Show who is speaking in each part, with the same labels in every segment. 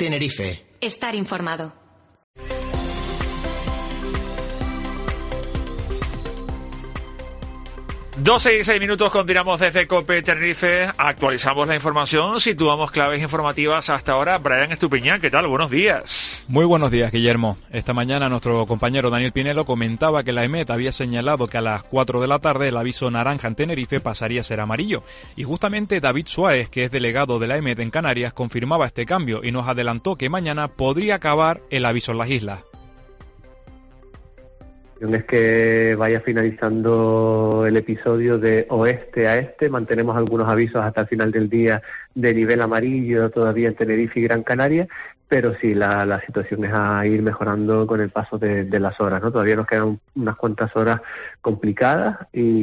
Speaker 1: Tenerife.
Speaker 2: Estar informado.
Speaker 3: 12:06, continuamos desde COPE Tenerife, actualizamos la información, situamos claves informativas hasta ahora. Brian Estupiñán, ¿qué tal? Buenos días.
Speaker 4: Muy buenos días, Guillermo. Esta mañana nuestro compañero Daniel Pinelo comentaba que la EMET había señalado que a las 4 de la tarde el aviso naranja en Tenerife pasaría a ser amarillo. Y justamente David Suárez, que es delegado de la EMET en Canarias, confirmaba este cambio y nos adelantó que mañana podría acabar el aviso en las islas.
Speaker 5: Es que vaya finalizando el episodio de oeste a este, mantenemos algunos avisos hasta el final del día de nivel amarillo todavía en Tenerife y Gran Canaria, pero sí, la situación es a ir mejorando con el paso de las horas, ¿no? Todavía nos quedan unas cuantas horas complicadas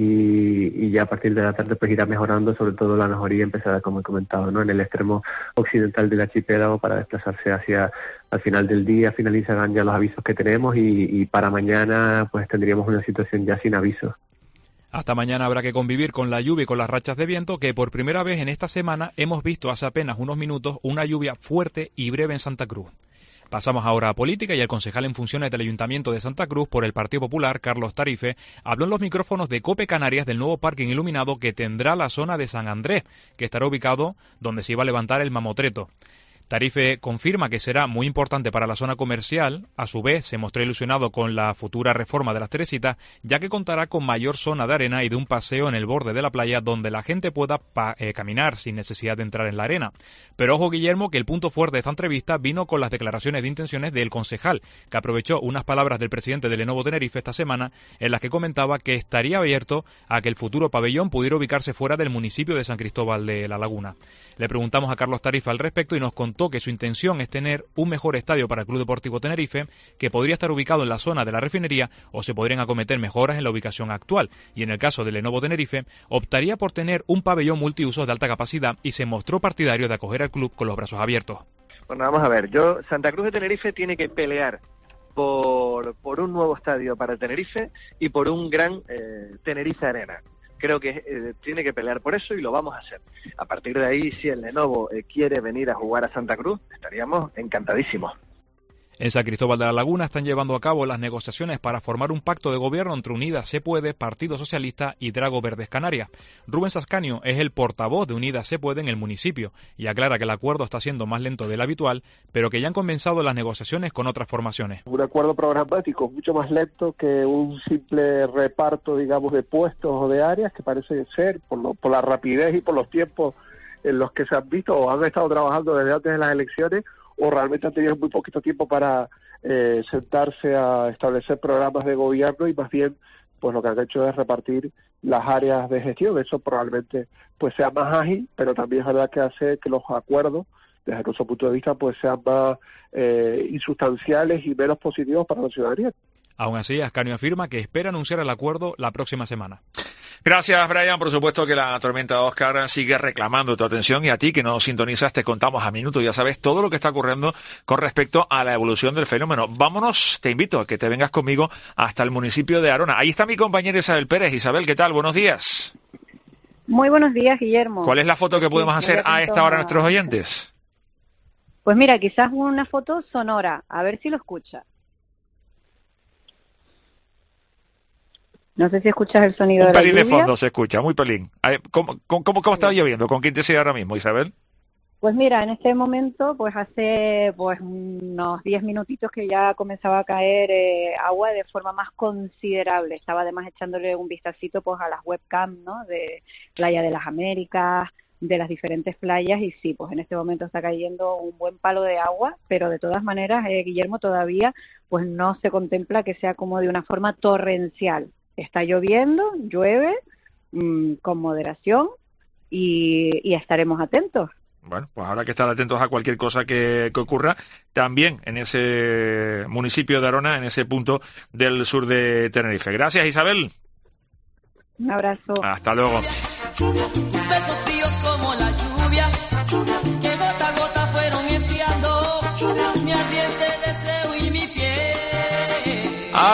Speaker 5: y ya a partir de la tarde pues irá mejorando, sobre todo la mejoría empezará, como he comentado, ¿no? En el extremo occidental del archipiélago para desplazarse hacia al final del día, finalizarán ya los avisos que tenemos y para mañana pues tendríamos una situación ya sin avisos.
Speaker 4: Hasta mañana habrá que convivir con la lluvia y con las rachas de viento que por primera vez en esta semana hemos visto hace apenas unos minutos una lluvia fuerte y breve en Santa Cruz. Pasamos ahora a política y el concejal en funciones del Ayuntamiento de Santa Cruz por el Partido Popular, Carlos Tarife, habló en los micrófonos de COPE Canarias del nuevo parking iluminado que tendrá la zona de San Andrés, que estará ubicado donde se iba a levantar el mamotreto. Tarife confirma que será muy importante para la zona comercial. A su vez, se mostró ilusionado con la futura reforma de las Teresitas, ya que contará con mayor zona de arena y de un paseo en el borde de la playa donde la gente pueda caminar sin necesidad de entrar en la arena. Pero ojo, Guillermo, que el punto fuerte de esta entrevista vino con las declaraciones de intenciones del concejal, que aprovechó unas palabras del presidente de Lenovo Tenerife esta semana, en las que comentaba que estaría abierto a que el futuro pabellón pudiera ubicarse fuera del municipio de San Cristóbal de la Laguna. Le preguntamos a Carlos Tarife al respecto y nos contó que su intención es tener un mejor estadio para el Club Deportivo Tenerife, que podría estar ubicado en la zona de la refinería o se podrían acometer mejoras en la ubicación actual. Y en el caso de Lenovo Tenerife, optaría por tener un pabellón multiusos de alta capacidad y se mostró partidario de acoger al club con los brazos abiertos.
Speaker 6: Bueno, vamos a ver, Santa Cruz de Tenerife tiene que pelear por un nuevo estadio para el Tenerife y por un gran Tenerife Arena. Creo que tiene que pelear por eso y lo vamos a hacer. A partir de ahí, si el Lenovo quiere venir a jugar a Santa Cruz, estaríamos encantadísimos.
Speaker 4: En San Cristóbal de la Laguna están llevando a cabo las negociaciones para formar un pacto de gobierno entre Unidas Se Puede, Partido Socialista y Drago Verdes Canarias. Rubén Sascanio es el portavoz de Unidas Se Puede en el municipio y aclara que el acuerdo está siendo más lento del habitual, pero que ya han comenzado las negociaciones con otras formaciones.
Speaker 7: Un acuerdo programático mucho más lento que un simple reparto, digamos, de puestos o de áreas, que parece ser, por la rapidez y por los tiempos en los que se han visto o han estado trabajando desde antes de las elecciones, o realmente han tenido muy poquito tiempo para sentarse a establecer programas de gobierno y más bien pues lo que han hecho es repartir las áreas de gestión. Eso probablemente pues sea más ágil, pero también es verdad que hace que los acuerdos desde nuestro punto de vista pues sean más insustanciales y menos positivos para la ciudadanía.
Speaker 4: Aún así, Ascanio afirma que espera anunciar el acuerdo la próxima semana.
Speaker 3: Gracias, Brian. Por supuesto que la tormenta Óscar sigue reclamando tu atención y a ti que nos sintonizas te contamos a minuto. Ya sabes todo lo que está ocurriendo con respecto a la evolución del fenómeno. Vámonos, te invito a que te vengas conmigo hasta el municipio de Arona. Ahí está mi compañera Isabel Pérez. Isabel, ¿qué tal? Buenos días.
Speaker 8: Muy buenos días, Guillermo.
Speaker 3: ¿Cuál es la foto que podemos hacer a esta hora a nuestros oyentes?
Speaker 8: Pues mira, quizás una foto sonora. A ver si lo escuchas. No sé si escuchas el sonido de la lluvia. Un pelín de
Speaker 3: fondo se escucha, muy pelín. ¿Cómo está lloviendo? ¿Con quién te sigue ahora mismo, Isabel?
Speaker 8: Pues mira, en este momento, pues hace unos 10 minutitos que ya comenzaba a caer agua de forma más considerable. Estaba además echándole un vistacito pues a las webcams, ¿no? De Playa de las Américas, de las diferentes playas y sí, pues en este momento está cayendo un buen palo de agua, pero de todas maneras, Guillermo, todavía pues no se contempla que sea como de una forma torrencial. Está lloviendo, llueve con moderación y estaremos atentos.
Speaker 3: Bueno, pues habrá que estar atentos a cualquier cosa que ocurra también en ese municipio de Arona, en ese punto del sur de Tenerife. Gracias, Isabel.
Speaker 8: Un abrazo.
Speaker 3: Hasta luego.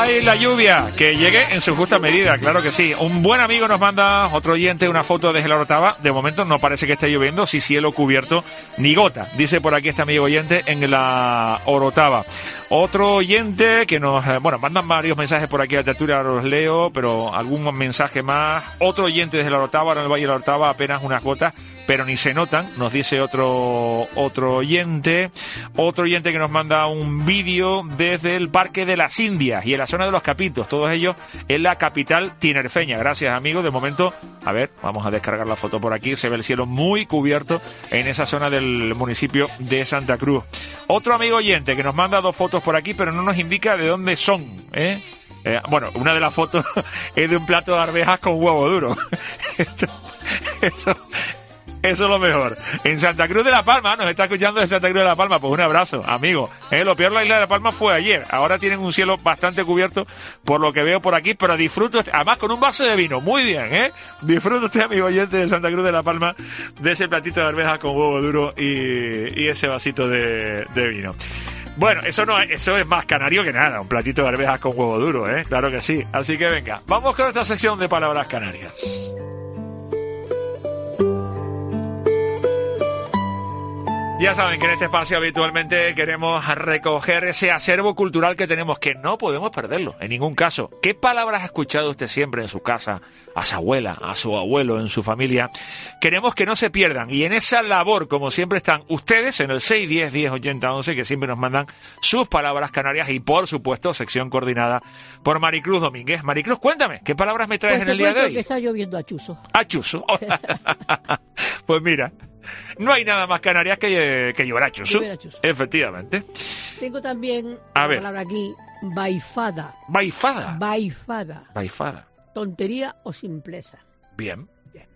Speaker 3: ¡Ay, la lluvia! Que llegue en su justa medida, claro que sí. Un buen amigo nos manda, otro oyente, una foto desde la Orotava. De momento no parece que esté lloviendo, si cielo cubierto, ni gota. Dice por aquí este amigo oyente en la Orotava. Otro oyente que nos, mandan varios mensajes por aquí a la tertulia, ahora los leo, pero algún mensaje más. Otro oyente desde la Orotava, ahora en el Valle de la Orotava, apenas unas gotas, pero ni se notan, nos dice otro oyente. Otro oyente que nos manda un vídeo desde el Parque de las Indias y en la zona de Los Capitos, todos ellos en la capital tinerfeña. Gracias, amigos. De momento, a ver, vamos a descargar la foto por aquí. Se ve el cielo muy cubierto en esa zona del municipio de Santa Cruz. Otro amigo oyente que nos manda 2 fotos por aquí, pero no nos indica de dónde son, ¿eh? Una de las fotos es de un plato de arvejas con huevo duro. Eso es lo mejor. En Santa Cruz de la Palma, nos está escuchando de Santa Cruz de la Palma, pues un abrazo, amigo. Lo peor de la isla de la Palma fue ayer. Ahora tienen un cielo bastante cubierto por lo que veo por aquí, pero disfruto, además con un vaso de vino. Muy bien, Disfruto usted, amigo oyente de Santa Cruz de la Palma, de ese platito de arvejas con huevo duro y ese vasito de vino. Bueno, eso es más canario que nada, un platito de arvejas con huevo duro, claro que sí. Así que venga, vamos con esta sección de palabras canarias. Ya saben que en este espacio habitualmente queremos recoger ese acervo cultural que tenemos, que no podemos perderlo, en ningún caso. ¿Qué palabras ha escuchado usted siempre en su casa, a su abuela, a su abuelo, en su familia? Queremos que no se pierdan, y en esa labor, como siempre, están ustedes en el 610 10 80 11, que siempre nos mandan sus palabras canarias, y por supuesto, sección coordinada por Maricruz Domínguez. Maricruz, cuéntame, ¿qué palabras me traes en el día de hoy?
Speaker 1: Que está lloviendo a chuzo.
Speaker 3: A chuzo. Pues mira, no hay nada más Canarias que llover a chuzo. Efectivamente.
Speaker 1: Tengo también una palabra aquí, baifada.
Speaker 3: ¿Baifada?
Speaker 1: Baifada. Tontería o simpleza.
Speaker 3: Bien.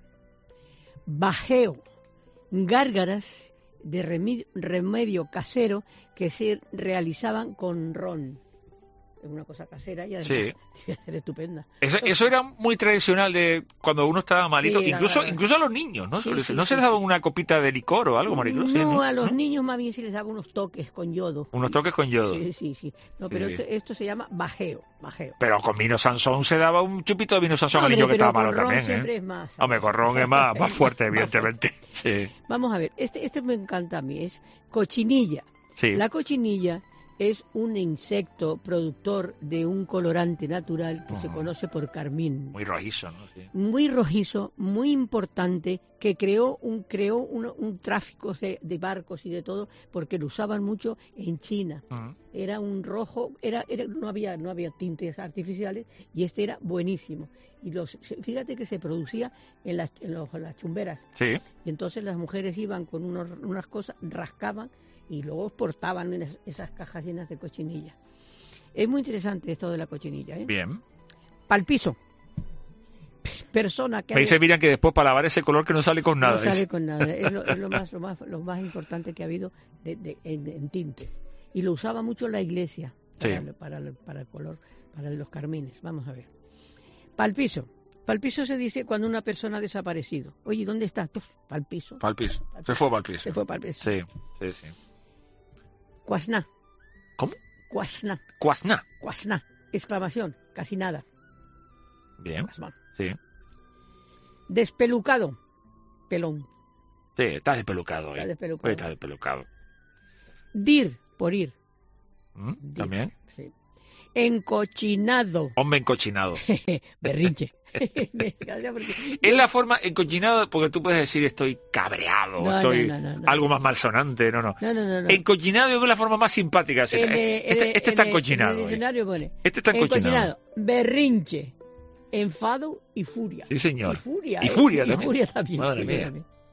Speaker 1: Bajeo. Gárgaras de remedio casero que se realizaban con ron. Es una cosa casera y además tiene que ser estupenda.
Speaker 3: Eso era muy tradicional de cuando uno estaba malito, sí, incluso a los niños, ¿no? ¿No se les daba una copita de licor o algo, Maricruz?
Speaker 1: No, a los niños más bien se les daba unos toques con yodo.
Speaker 3: ¿Unos toques con yodo?
Speaker 1: Sí. No, pero esto se llama bajeo.
Speaker 3: Pero con vino Sansón se daba un chupito de vino Sansón al niño que estaba malo también,
Speaker 1: siempre es más.
Speaker 3: Hombre, con ron es más fuerte, evidentemente. Sí.
Speaker 1: Vamos a ver, este me encanta a mí, es cochinilla.
Speaker 3: Sí.
Speaker 1: La cochinilla es un insecto productor de un colorante natural que se conoce por carmín.
Speaker 3: Muy rojizo, ¿no? Sí.
Speaker 1: Muy rojizo, muy importante, que creó un tráfico de barcos y de todo, porque lo usaban mucho en China. Era un rojo, no había tintes artificiales, y este era buenísimo. Y fíjate que se producía en las chumberas.
Speaker 3: Sí.
Speaker 1: Y entonces las mujeres iban con unas cosas, rascaban, y luego portaban esas cajas llenas de cochinilla. Es muy interesante esto de la cochinilla,
Speaker 3: Bien.
Speaker 1: Palpiso. Persona que...
Speaker 3: Me dice Miriam que después para lavar ese color que no sale con nada.
Speaker 1: No sale con nada. Es lo más importante que ha habido en tintes. Y lo usaba mucho la iglesia para el color, para los carmines. Vamos a ver. Palpiso. Palpiso se dice cuando una persona ha desaparecido. Oye, ¿dónde estás? Palpiso.
Speaker 3: Se fue palpiso. Sí.
Speaker 1: Cuasná.
Speaker 3: ¿Cómo?
Speaker 1: Cuasná. Exclamación. Casi nada.
Speaker 3: Bien.
Speaker 1: Cuasná.
Speaker 3: Sí.
Speaker 1: Despelucado. Pelón.
Speaker 3: Sí, está despelucado.
Speaker 1: Está
Speaker 3: despelucado.
Speaker 1: Dir, por ir.
Speaker 3: También.
Speaker 1: Sí. Encochinado.
Speaker 3: Hombre encochinado.
Speaker 1: Berrinche.
Speaker 3: Es la forma encochinado, porque tú puedes decir estoy cabreado, algo más malsonante, no. Encochinado es la forma más simpática. Este está encochinado.
Speaker 1: En el diccionario pone
Speaker 3: este está encochinado.
Speaker 1: Berrinche, enfado y furia.
Speaker 3: Sí, señor.
Speaker 1: Y furia también.
Speaker 3: Madre mía.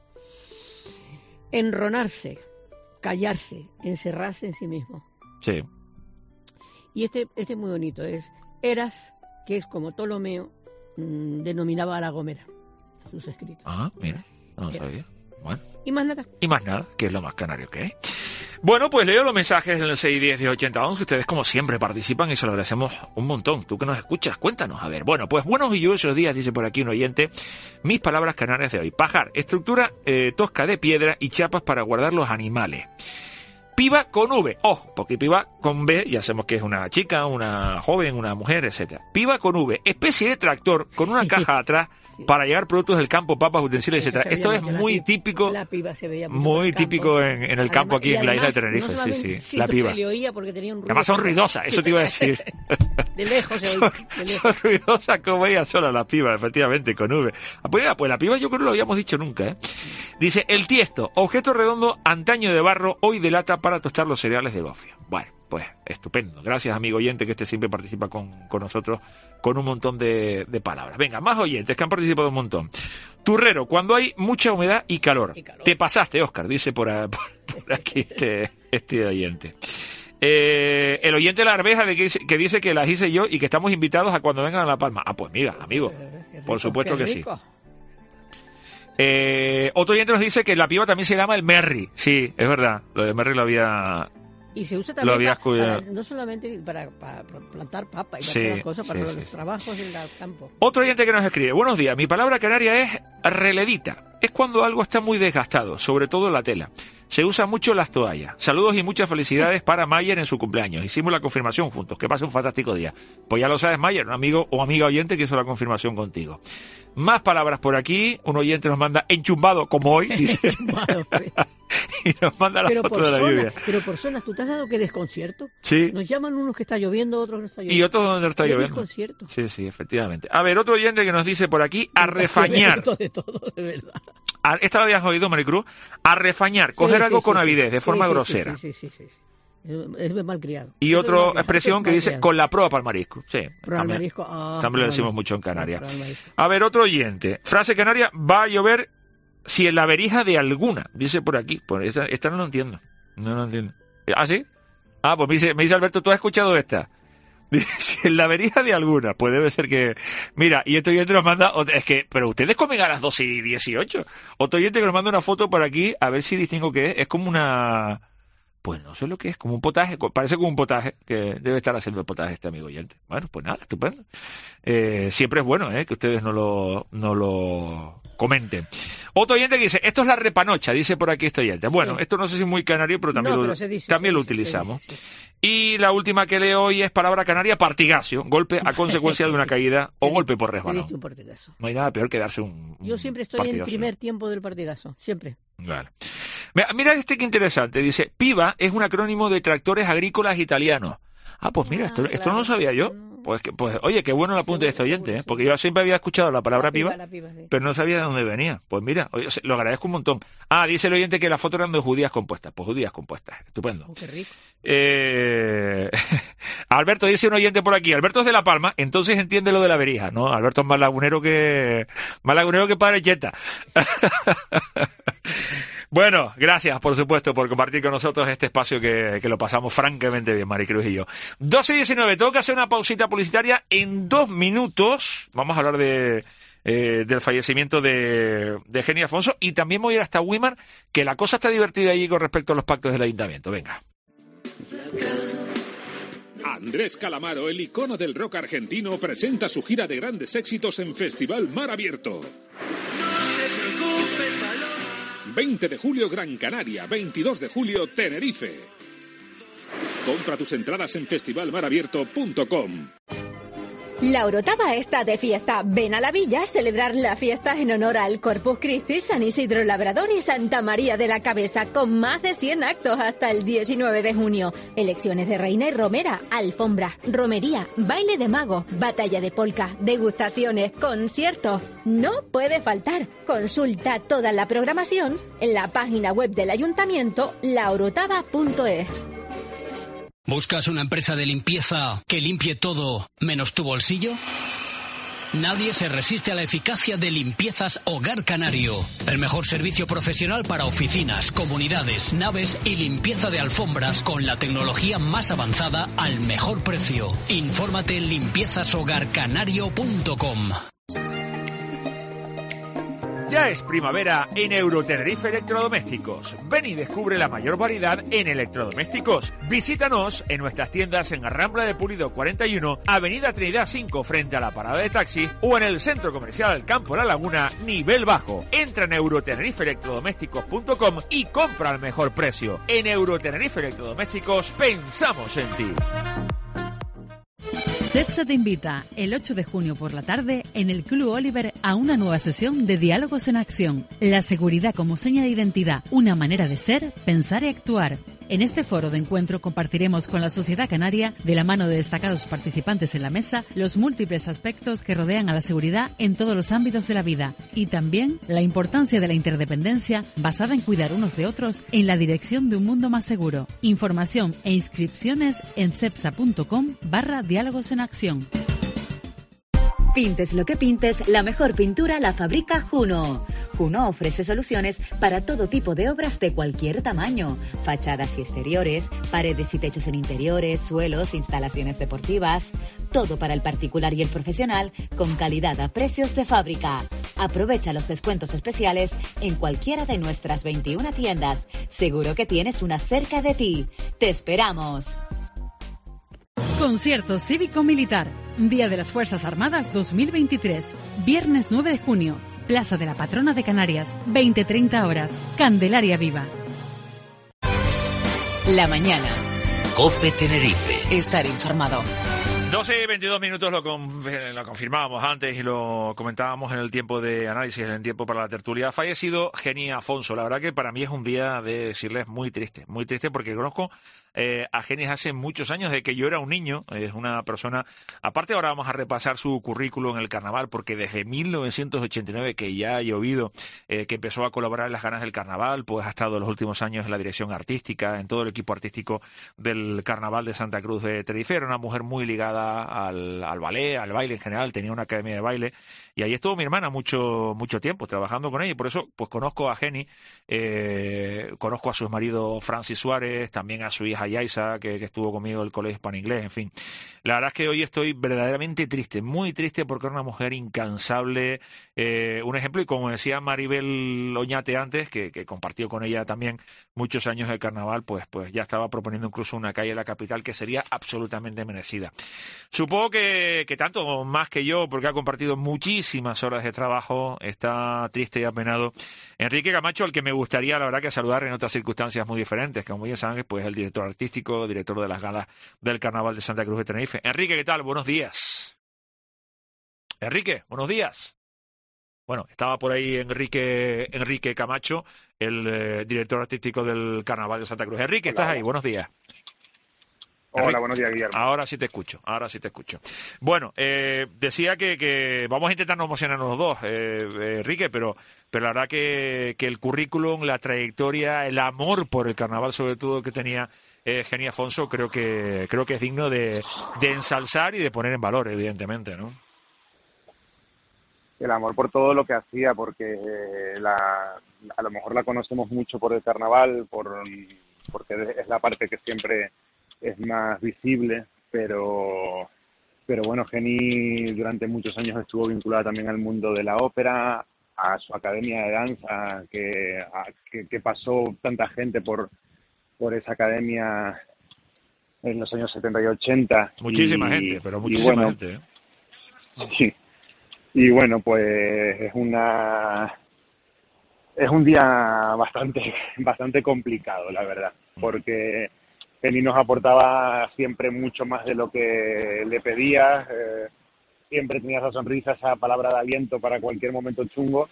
Speaker 1: Enronarse, callarse, encerrarse en sí mismo.
Speaker 3: Sí.
Speaker 1: Y este es muy bonito, es Eras, que es como Ptolomeo denominaba a La Gomera, sus escritos.
Speaker 3: Ah, mira, no lo sabía. Bueno.
Speaker 1: Y más nada,
Speaker 3: que es lo más canario que hay. Bueno, pues leo los mensajes en el 610 10 80 11. Ustedes, como siempre, participan y se lo agradecemos un montón. Tú que nos escuchas, cuéntanos. A ver, bueno, pues buenos y lluviosos días, dice por aquí un oyente. Mis palabras canarias de hoy. Pajar, estructura tosca de piedra y chapas para guardar los animales. Piba con V, ojo, porque piba con B ya sabemos que es una chica, una joven, una mujer, etcétera. Piba con V, especie de tractor con una caja atrás para llevar productos del campo, papas, utensilios, etcétera. Esto es muy típico, muy típico en el campo aquí en la isla de Tenerife. Sí, la piba.
Speaker 1: Se le oía porque tenía un ruido.
Speaker 3: Además son ruidosas, eso te iba a decir.
Speaker 1: De lejos se oía.
Speaker 3: Son ruidosas como ella sola, la piba, efectivamente, con V. Pues la piba yo creo que no lo habíamos dicho nunca, ¿eh? Dice, el tiesto, objeto redondo, antaño de barro, hoy de lata para tostar los cereales de gofio. Bueno, pues estupendo. Gracias, amigo oyente, que siempre participa con nosotros con un montón de palabras. Venga, más oyentes que han participado un montón. Turrero, cuando hay mucha humedad y calor. Te pasaste, Óscar, dice por aquí este oyente. El oyente de la arveja que dice que las hice yo y que estamos invitados a cuando vengan a La Palma. Pues mira, amigo, por supuesto que sí. Otro oyente nos dice que la piba también se llama el merry. Sí, es verdad, lo de merry lo había...
Speaker 1: Y se usa también no solamente para plantar papa y para otras cosas, para los trabajos en el campo.
Speaker 3: Otro oyente que nos escribe, buenos días, mi palabra canaria es reledita. Es cuando algo está muy desgastado, sobre todo la tela. Se usa mucho las toallas. Saludos y muchas felicidades para Mayer en su cumpleaños. Hicimos la confirmación juntos. Que pase un fantástico día. Pues ya lo sabes, Mayer, un amigo o amiga oyente que hizo la confirmación contigo. Más palabras por aquí. Un oyente nos manda enchumbado como hoy. Dice. Y nos manda la foto de la lluvia.
Speaker 1: Pero por zonas, ¿tú te has dado que desconcierto?
Speaker 3: Sí.
Speaker 1: Nos llaman unos que está lloviendo, otros que no está lloviendo.
Speaker 3: Y otros donde no está lloviendo.
Speaker 1: Desconcierto.
Speaker 3: Sí, efectivamente. A ver, otro oyente que nos dice por aquí, a refañar.
Speaker 1: De todo, de verdad.
Speaker 3: Esta lo habías oído, Maricruz. A refañar, coger algo con avidez, de forma grosera.
Speaker 1: Sí. Es malcriado.
Speaker 3: Y otra expresión que dice con la proa para el marisco. Sí. También lo decimos mucho en Canarias. A ver, otro oyente. Frase canaria, va a llover si en la verija de alguna. Dice por aquí. Pues esta no lo entiendo. No lo entiendo. ¿Ah, sí? Pues me dice Alberto, ¿tú has escuchado esta? Si en la verija de alguna, pues debe ser que... Mira, y este oyente nos manda... pero ustedes comen a las 12:18. Otro oyente que nos manda una foto por aquí, a ver si distingo qué es. Es como una... Pues no sé lo que es, como un potaje, parece como un potaje, que debe estar haciendo el potaje este amigo oyente. Bueno, pues nada, estupendo. Siempre es bueno, que ustedes no lo comenten. Otro oyente que dice, esto es la repanocha, dice por aquí este oyente. Bueno, esto no sé si es muy canario, pero también lo utilizamos. Se dice. Y la última que leo hoy es palabra canaria, partigacio, golpe a consecuencia de una caída o golpe por resbalón. No hay nada peor que darse un
Speaker 1: Yo siempre estoy en el primer tiempo del partigazo, siempre.
Speaker 3: Vale. Mira que interesante, dice, PIVA es un acrónimo de tractores agrícolas italianos. Pues mira, esto no lo sabía yo. Pues oye, qué bueno el apunte de este oyente, porque yo siempre había escuchado la palabra piba, pero no sabía de dónde venía. Pues mira, lo agradezco un montón. Dice el oyente que la foto eran de judías compuestas. Pues judías compuestas, estupendo.
Speaker 1: Qué rico.
Speaker 3: Alberto dice un oyente por aquí, Alberto es de La Palma, entonces entiende lo de la verija, ¿no? Alberto es más lagunero que Padre Cheta. Bueno, gracias, por supuesto, por compartir con nosotros este espacio que lo pasamos francamente bien, Maricruz y yo. 12:19, tengo que hacer una pausita publicitaria. En 2 minutos vamos a hablar del fallecimiento de Geni Afonso y también voy a ir hasta Weimar, que la cosa está divertida allí con respecto a los pactos del ayuntamiento. Venga.
Speaker 2: Andrés Calamaro, el icono del rock argentino, presenta su gira de grandes éxitos en Festival Mar Abierto. 20 de julio Gran Canaria, 22 de julio Tenerife. Compra tus entradas en festivalmarabierto.com.
Speaker 9: La Orotava está de fiesta. Ven a la villa a celebrar la fiesta en honor al Corpus Christi, San Isidro Labrador y Santa María de la Cabeza, con más de 100 actos hasta el 19 de junio. Elecciones de reina y romera, alfombra, romería, baile de mago, batalla de polka, degustaciones, conciertos. No puede faltar. Consulta toda la programación en la página web del ayuntamiento, laorotava.es.
Speaker 10: ¿Buscas una empresa de limpieza que limpie todo menos tu bolsillo? Nadie se resiste a la eficacia de Limpiezas Hogar Canario. El mejor servicio profesional para oficinas, comunidades, naves y limpieza de alfombras con la tecnología más avanzada al mejor precio. Infórmate en limpiezashogarcanario.com.
Speaker 3: Ya es primavera en Eurotenerife Electrodomésticos. Ven y descubre la mayor variedad en electrodomésticos. Visítanos en nuestras tiendas en Rambla de Pulido 41, Avenida Trinidad 5 frente a la parada de taxi o en el Centro Comercial Campo La Laguna, nivel bajo. Entra en eurotenerife-electrodomésticos.com y compra al mejor precio. En Eurotenerife Electrodomésticos pensamos en ti.
Speaker 11: CEPSA te invita el 8 de junio por la tarde en el Club Oliver a una nueva sesión de Diálogos en Acción. La seguridad como seña de identidad, una manera de ser, pensar y actuar. En este foro de encuentro compartiremos con la sociedad canaria, de la mano de destacados participantes en la mesa, los múltiples aspectos que rodean a la seguridad en todos los ámbitos de la vida y también la importancia de la interdependencia basada en cuidar unos de otros en la dirección de un mundo más seguro. Información e inscripciones en cepsa.com/diálogos en acción.
Speaker 12: Pintes lo que pintes, la mejor pintura la fabrica Juno. Juno ofrece soluciones para todo tipo de obras de cualquier tamaño. Fachadas y exteriores, paredes y techos en interiores, suelos, instalaciones deportivas. Todo para el particular y el profesional, con calidad a precios de fábrica. Aprovecha los descuentos especiales en cualquiera de nuestras 21 tiendas. Seguro que tienes una cerca de ti. ¡Te esperamos!
Speaker 11: Concierto cívico-militar. Día de las Fuerzas Armadas 2023. Viernes 9 de junio. Plaza de la Patrona de Canarias. 20-30 horas. Candelaria Viva.
Speaker 13: La mañana.
Speaker 10: COPE Tenerife.
Speaker 13: Estar informado.
Speaker 3: 12 y 22 minutos lo confirmábamos antes y lo comentábamos en el tiempo de análisis, en el tiempo para la tertulia. Ha fallecido Geni Afonso. La verdad que para mí es un día de decirles muy triste porque conozco a Geni hace muchos años, de que yo era un niño. Es una persona, aparte ahora vamos a repasar su currículo en el carnaval, porque desde 1989 que ya ha llovido, que empezó a colaborar en las ganas del carnaval, pues ha estado en los últimos años en la dirección artística, en todo el equipo artístico del carnaval de Santa Cruz de Tenerife. Era una mujer muy ligada al ballet, al baile en general, tenía una academia de baile y ahí estuvo mi hermana mucho tiempo trabajando con ella, y por eso pues conozco a Geni, conozco a su marido Francis Suárez, también a su hija Yaisa, que estuvo conmigo en el colegio hispano-inglés, en fin. La verdad es que hoy estoy verdaderamente triste, muy triste, porque era una mujer incansable, un ejemplo, y como decía Maribel Oñate antes, que compartió con ella también muchos años el carnaval, pues ya estaba proponiendo incluso una calle en la capital que sería absolutamente merecida. Supongo que tanto más que yo, porque ha compartido muchísimas horas de trabajo, está triste y apenado Enrique Camacho, al que me gustaría, la verdad, que saludar en otras circunstancias muy diferentes, como bien saben, pues el director artístico, director de las galas del Carnaval de Santa Cruz de Tenerife. Enrique, ¿qué tal? Buenos días. Enrique, buenos días. Bueno, estaba por ahí Enrique Camacho, el director artístico del Carnaval de Santa Cruz. Enrique, ¿estás ahí? Buenos días.
Speaker 14: Hola, buenos días, Guillermo.
Speaker 3: Ahora sí te escucho. Bueno, decía que vamos a intentar no emocionarnos los dos, Enrique, pero la verdad que el currículum, la trayectoria, el amor por el carnaval, sobre todo, que tenía Geni Afonso, creo que es digno de ensalzar y de poner en valor, evidentemente, ¿no?
Speaker 14: El amor por todo lo que hacía, porque a lo mejor la conocemos mucho por el carnaval, porque es la parte que siempre es más visible, pero bueno, Geni durante muchos años estuvo vinculada también al mundo de la ópera, a su academia de danza, que pasó tanta gente por esa academia en los años 70 y 80.
Speaker 3: Muchísima gente, pero muchísima gente, ¿eh?
Speaker 14: Sí. Y bueno, pues es un día bastante complicado, la verdad, porque Geni nos aportaba siempre mucho más de lo que le pedía, siempre tenía esa sonrisa, esa palabra de aliento para cualquier momento chungo,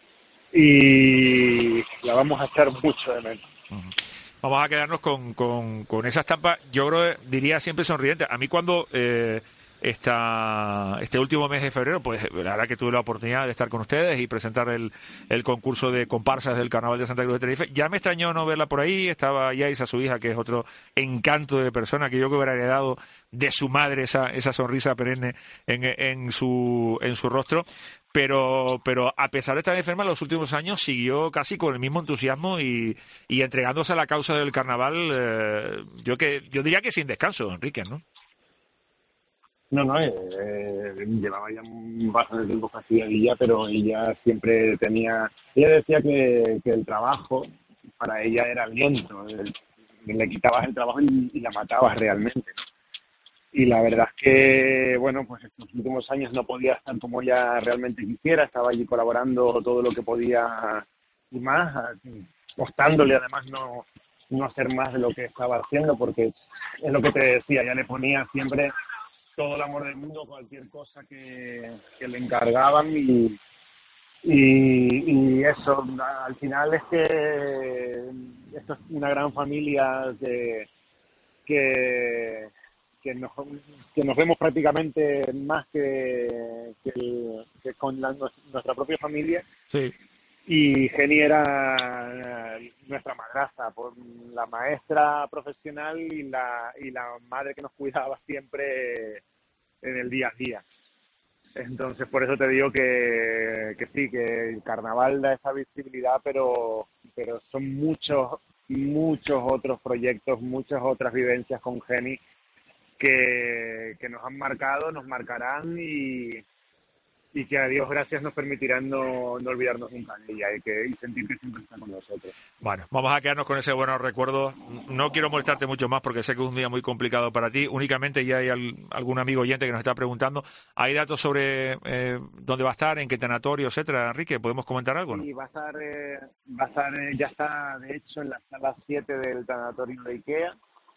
Speaker 14: y la vamos a echar mucho de menos.
Speaker 3: Vamos a quedarnos con esa estampa, yo diría siempre sonriente. A mí cuando este último mes de febrero, pues la verdad que tuve la oportunidad de estar con ustedes y presentar el concurso de comparsas del Carnaval de Santa Cruz de Tenerife. Ya me extrañó no verla por ahí, estaba Yaisa, su hija, que es otro encanto de persona, que yo que hubiera heredado de su madre esa sonrisa perenne en su rostro. Pero a pesar de estar enferma, en los últimos años siguió casi con el mismo entusiasmo y entregándose a la causa del carnaval, yo diría que sin descanso, Enrique, ¿no?
Speaker 14: Llevaba ya bastante tiempo fastidiadilla, pero ella siempre ella decía que el trabajo para ella era viento, le quitabas el trabajo y la matabas realmente, ¿no? Y la verdad es que, bueno, pues estos últimos años no podía estar como ella realmente quisiera, estaba allí colaborando todo lo que podía y más, costándole además no hacer más de lo que estaba haciendo, porque es lo que te decía, ya le ponía siempre todo el amor del mundo, cualquier cosa que le encargaban y eso, al final es que esto es una gran familia que nos vemos prácticamente más que con nuestra propia familia.
Speaker 3: Sí.
Speaker 14: Y Geni era nuestra madrastra, la maestra profesional y la madre que nos cuidaba siempre en el día a día. Entonces, por eso te digo que sí, que el carnaval da esa visibilidad, pero son muchos otros proyectos, muchas otras vivencias con Geni que nos han marcado, nos marcarán y que a Dios gracias nos permitirán no olvidarnos nunca de ella y sentir que siempre está con nosotros.
Speaker 3: Bueno, vamos a quedarnos con ese buenos recuerdos. No quiero molestarte mucho más porque sé que es un día muy complicado para ti. Únicamente ya hay algún amigo oyente que nos está preguntando. ¿Hay datos sobre dónde va a estar, en qué tanatorio, etcétera, Enrique? ¿Podemos comentar algo?
Speaker 14: Sí, va a estar, ya está de hecho en la sala 7 del tanatorio de Ikea.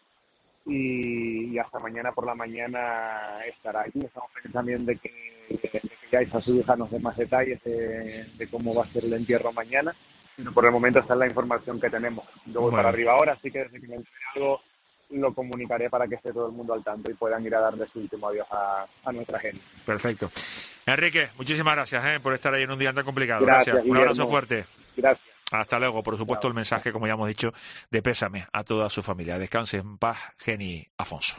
Speaker 14: Y hasta mañana por la mañana estará aquí. Estamos pendientes también de que ya a su hija nos dé más detalles de cómo va a ser el entierro mañana, pero por el momento esta es la información que tenemos. Yo voy para arriba ahora, así que desde que me entere algo lo comunicaré para que esté todo el mundo al tanto y puedan ir a darle su último adiós a nuestra gente.
Speaker 3: Perfecto. Enrique, muchísimas gracias por estar ahí en un día tan complicado.
Speaker 14: Gracias.
Speaker 3: Un abrazo fuerte.
Speaker 14: Gracias.
Speaker 3: Hasta luego. Por supuesto, el mensaje, como ya hemos dicho, de pésame a toda su familia. Descanse en paz, Geni Afonso.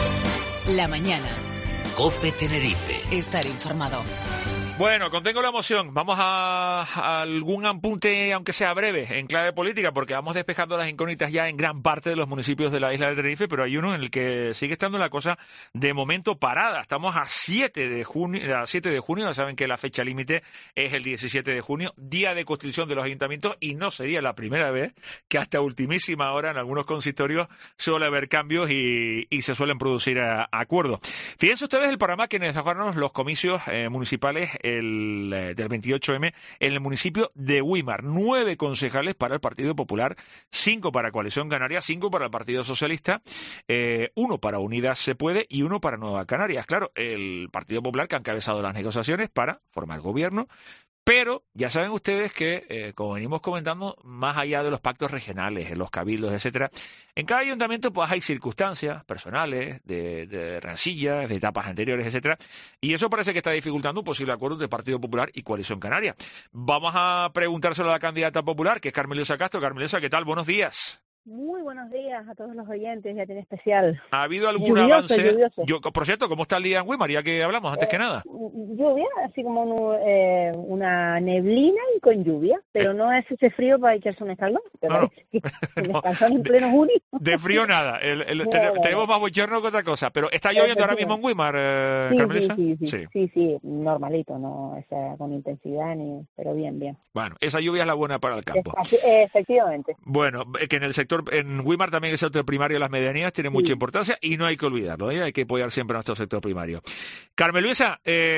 Speaker 11: La mañana.
Speaker 13: COPE Tenerife.
Speaker 11: Estar informado.
Speaker 3: Bueno, contengo la emoción. Vamos a algún apunte, aunque sea breve, en clave política, porque vamos despejando las incógnitas ya en gran parte de los municipios de la isla de Tenerife, pero hay uno en el que sigue estando la cosa de momento parada. Estamos a 7 de junio, ya saben que la fecha límite es el 17 de junio, día de constitución de los ayuntamientos, y no sería la primera vez que hasta ultimísima hora en algunos consistorios suele haber cambios y se suelen producir acuerdos. Fíjense ustedes el panorama que nos dejaron los comicios municipales del 28M en el municipio de Güímar. 9 concejales para el Partido Popular, 5 para Coalición Canaria, 5 para el Partido Socialista, 1 para Unidas Se Puede y 1 para Nueva Canarias. Claro, el Partido Popular que ha encabezado las negociaciones para formar gobierno. Pero ya saben ustedes que, como venimos comentando, más allá de los pactos regionales, los cabildos, etcétera, en cada ayuntamiento pues hay circunstancias personales, de rencillas, de etapas anteriores, etcétera, y eso parece que está dificultando un posible acuerdo entre Partido Popular y Coalición Canaria. Vamos a preguntárselo a la candidata popular, que es Carmeliosa Castro. Carmeliosa, ¿qué tal? Buenos días.
Speaker 15: Muy buenos días a todos los oyentes, ya tiene especial.
Speaker 3: ¿Ha habido algún avance? Por cierto, ¿cómo está el día en Güímar? Ya que hablamos, antes que nada.
Speaker 15: Lluvia, así como una neblina y con lluvia, pero no es ese frío para echarse un escaldón. Un escaldón en pleno junio.
Speaker 3: De frío nada, tenemos más bochorno que otra cosa, pero ¿está lloviendo ahora mismo en Güímar, Carmelisa?
Speaker 15: Sí, normalito, no con intensidad, pero bien.
Speaker 3: Bueno, esa lluvia es la buena para el campo.
Speaker 15: Efectivamente.
Speaker 3: Bueno, que en el sector, en Güímar también el sector primario de las medianías tiene mucha importancia y no hay que olvidarlo, hay que apoyar siempre a nuestro sector primario. Carmen Luisa,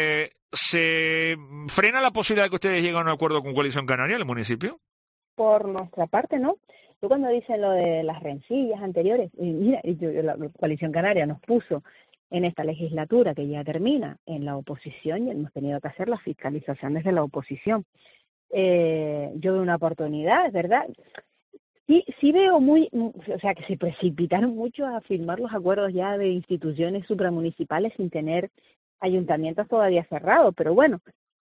Speaker 3: ¿se frena la posibilidad de que ustedes lleguen a un acuerdo con Coalición Canaria, el municipio?
Speaker 15: Por nuestra parte, no. Yo cuando dicen lo de las rencillas anteriores, mira, la Coalición Canaria nos puso en esta legislatura que ya termina en la oposición y hemos tenido que hacer las fiscalizaciones de la oposición. Yo veo una oportunidad, es verdad. Sí veo que se precipitaron mucho a firmar los acuerdos ya de instituciones supramunicipales sin tener ayuntamientos todavía cerrados, pero bueno,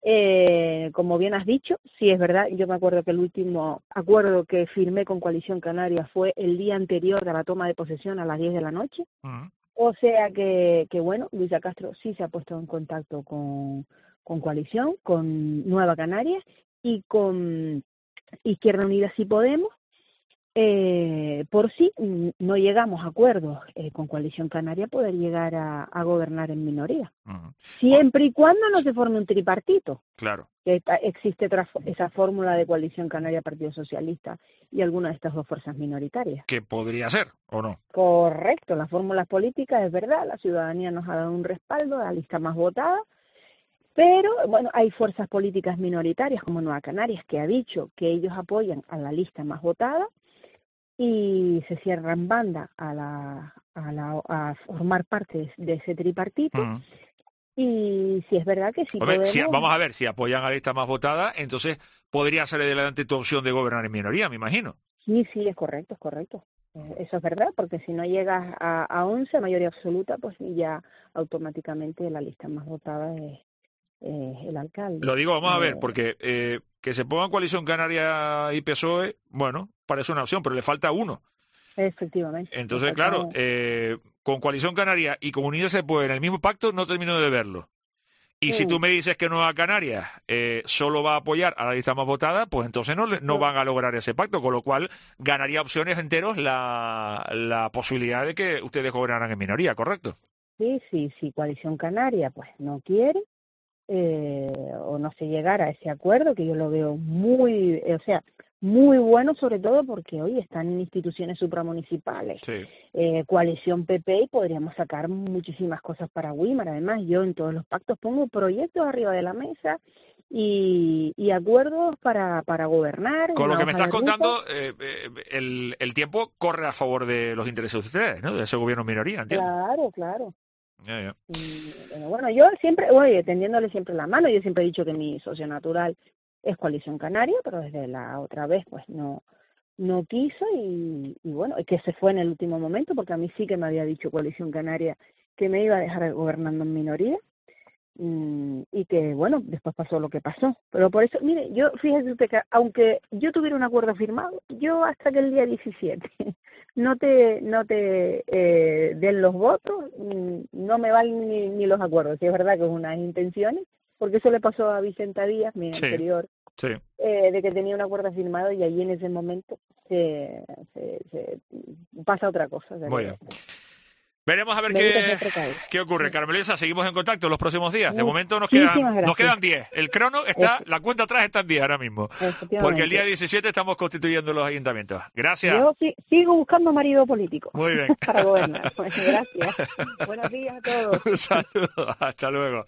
Speaker 15: como bien has dicho, sí es verdad, yo me acuerdo que el último acuerdo que firmé con Coalición Canaria fue el día anterior a la toma de posesión a las 10 de la noche, o sea que bueno, Luisa Castro sí se ha puesto en contacto con Coalición, con Nueva Canarias y con Izquierda Unida Sí Podemos. por si no llegamos a acuerdos con Coalición Canaria, poder llegar a gobernar en minoría. Siempre y cuando no se forme un tripartito.
Speaker 3: Claro.
Speaker 15: Que existe esa fórmula de Coalición Canaria, Partido Socialista y alguna de estas dos fuerzas minoritarias.
Speaker 3: ¿Qué podría ser o no?
Speaker 15: Correcto, las fórmulas políticas, es verdad, la ciudadanía nos ha dado un respaldo a la lista más votada, pero bueno, hay fuerzas políticas minoritarias como Nueva Canarias que ha dicho que ellos apoyan a la lista más votada y se cierran banda a formar parte de ese tripartito. Y si es verdad que sí podemos...
Speaker 3: vamos a ver, si apoyan a la lista más votada, entonces podría salir adelante tu opción de gobernar en minoría, me imagino.
Speaker 15: Sí, es correcto. Eso es verdad, porque si no llegas a 11, mayoría absoluta, pues ya automáticamente la lista más votada es el alcalde.
Speaker 3: Lo digo, vamos a ver, porque que se pongan Coalición Canaria y PSOE, bueno, parece una opción, pero le falta uno.
Speaker 15: Efectivamente.
Speaker 3: Entonces, claro, con Coalición Canaria y con Unidas se puede en el mismo pacto, no termino de verlo. Y si tú me dices que Nueva Canarias solo va a apoyar a la lista más votada, pues entonces no van a lograr ese pacto, con lo cual ganaría opciones enteros la posibilidad de que ustedes gobernaran en minoría, ¿correcto?
Speaker 15: Sí, Coalición Canaria pues no quiere o no se llegara a ese acuerdo, que yo lo veo muy bueno, sobre todo porque hoy están en instituciones supramunicipales, coalición PP, y podríamos sacar muchísimas cosas para Güímar. Además, yo en todos los pactos pongo proyectos arriba de la mesa y acuerdos para gobernar.
Speaker 3: Con lo que me estás contando, el tiempo corre a favor de los intereses de ustedes, ¿no? De ese gobierno minoría, ¿entiendes?
Speaker 15: Claro.
Speaker 3: Ya.
Speaker 15: Bueno, yo siempre, tendiéndole siempre la mano, yo siempre he dicho que mi socio natural es Coalición Canaria, pero desde la otra vez pues no quiso y bueno, que se fue en el último momento, porque a mí sí que me había dicho Coalición Canaria que me iba a dejar gobernando en minoría, y que bueno, después pasó lo que pasó. Pero por eso, mire, yo fíjese usted que aunque yo tuviera un acuerdo firmado, yo hasta que el día 17 no te den los votos, no me valen ni los acuerdos. Si es verdad que es unas intenciones, porque eso le pasó a Vicenta Díaz, mi anterior, de que tenía un acuerdo firmado y allí en ese momento se pasa otra cosa.
Speaker 3: Muy bien. Veremos a ver qué ocurre. Carmelisa, seguimos en contacto los próximos días. De momento nos quedan 10. El crono está, la cuenta atrás está en 10 ahora mismo. Porque el día 17 estamos constituyendo los ayuntamientos. Gracias.
Speaker 15: Yo sigo buscando marido político.
Speaker 3: Muy bien.
Speaker 15: Para gobernar. Gracias. Buenos días a todos.
Speaker 3: Un saludo. Hasta luego.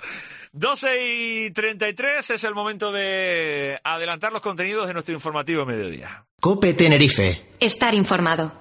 Speaker 3: 12:33 es el momento de adelantar los contenidos de nuestro informativo mediodía.
Speaker 16: COPE Tenerife.
Speaker 9: Estar informado.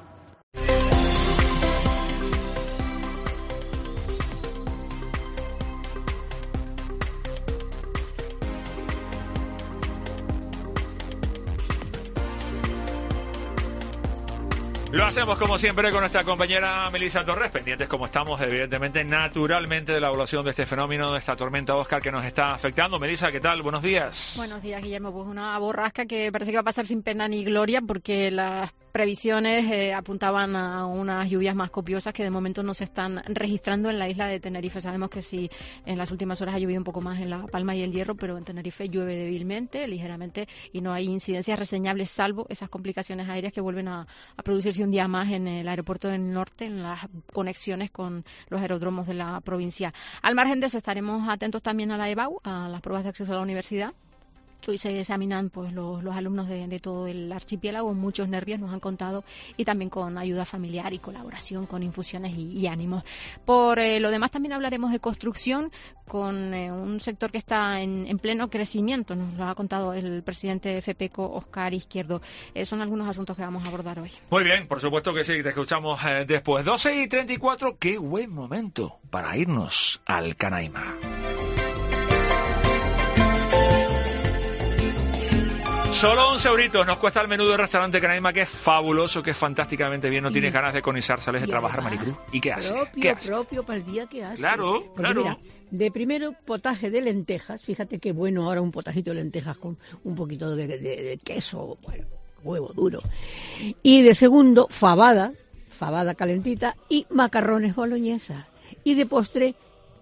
Speaker 3: Lo hacemos como siempre con nuestra compañera Melissa Torres, pendientes como estamos, evidentemente, naturalmente, de la evolución de este fenómeno, de esta tormenta Óscar que nos está afectando. Melissa, ¿qué tal? Buenos días.
Speaker 17: Buenos días, Guillermo. Pues una borrasca que parece que va a pasar sin pena ni gloria, porque las previsiones apuntaban a unas lluvias más copiosas que de momento no se están registrando en la isla de Tenerife. Sabemos que sí, en las últimas horas ha llovido un poco más en La Palma y El Hierro, pero en Tenerife llueve débilmente, ligeramente, y no hay incidencias reseñables, salvo esas complicaciones aéreas que vuelven a producirse un día más en el aeropuerto del norte, en las conexiones con los aeródromos de la provincia. Al margen de eso, estaremos atentos también a la EBAU, a las pruebas de acceso a la universidad, que hoy se examinan pues los alumnos de todo el archipiélago. Muchos nervios nos han contado, y también con ayuda familiar y colaboración, con infusiones y ánimos. Por lo demás, también hablaremos de construcción, con un sector que está en pleno crecimiento. Nos lo ha contado el presidente de FEPECO, Óscar Izquierdo. Son algunos asuntos que vamos a abordar hoy.
Speaker 3: Muy bien, por supuesto que sí, te escuchamos después. 12:34, qué buen momento para irnos al Canaima. Solo 11 euritos nos cuesta el menú del restaurante Canaima, que es fabuloso, que es fantásticamente bien. No tienes ganas de conizar, sales de trabajar, Maricruz. ¿Y qué haces?
Speaker 1: Propio para el día que hace.
Speaker 3: Claro.
Speaker 1: Mira, de primero, potaje de lentejas. Fíjate qué bueno ahora un potajito de lentejas con un poquito de queso, bueno, huevo duro. Y de segundo, fabada calentita y macarrones boloñesa. Y de postre,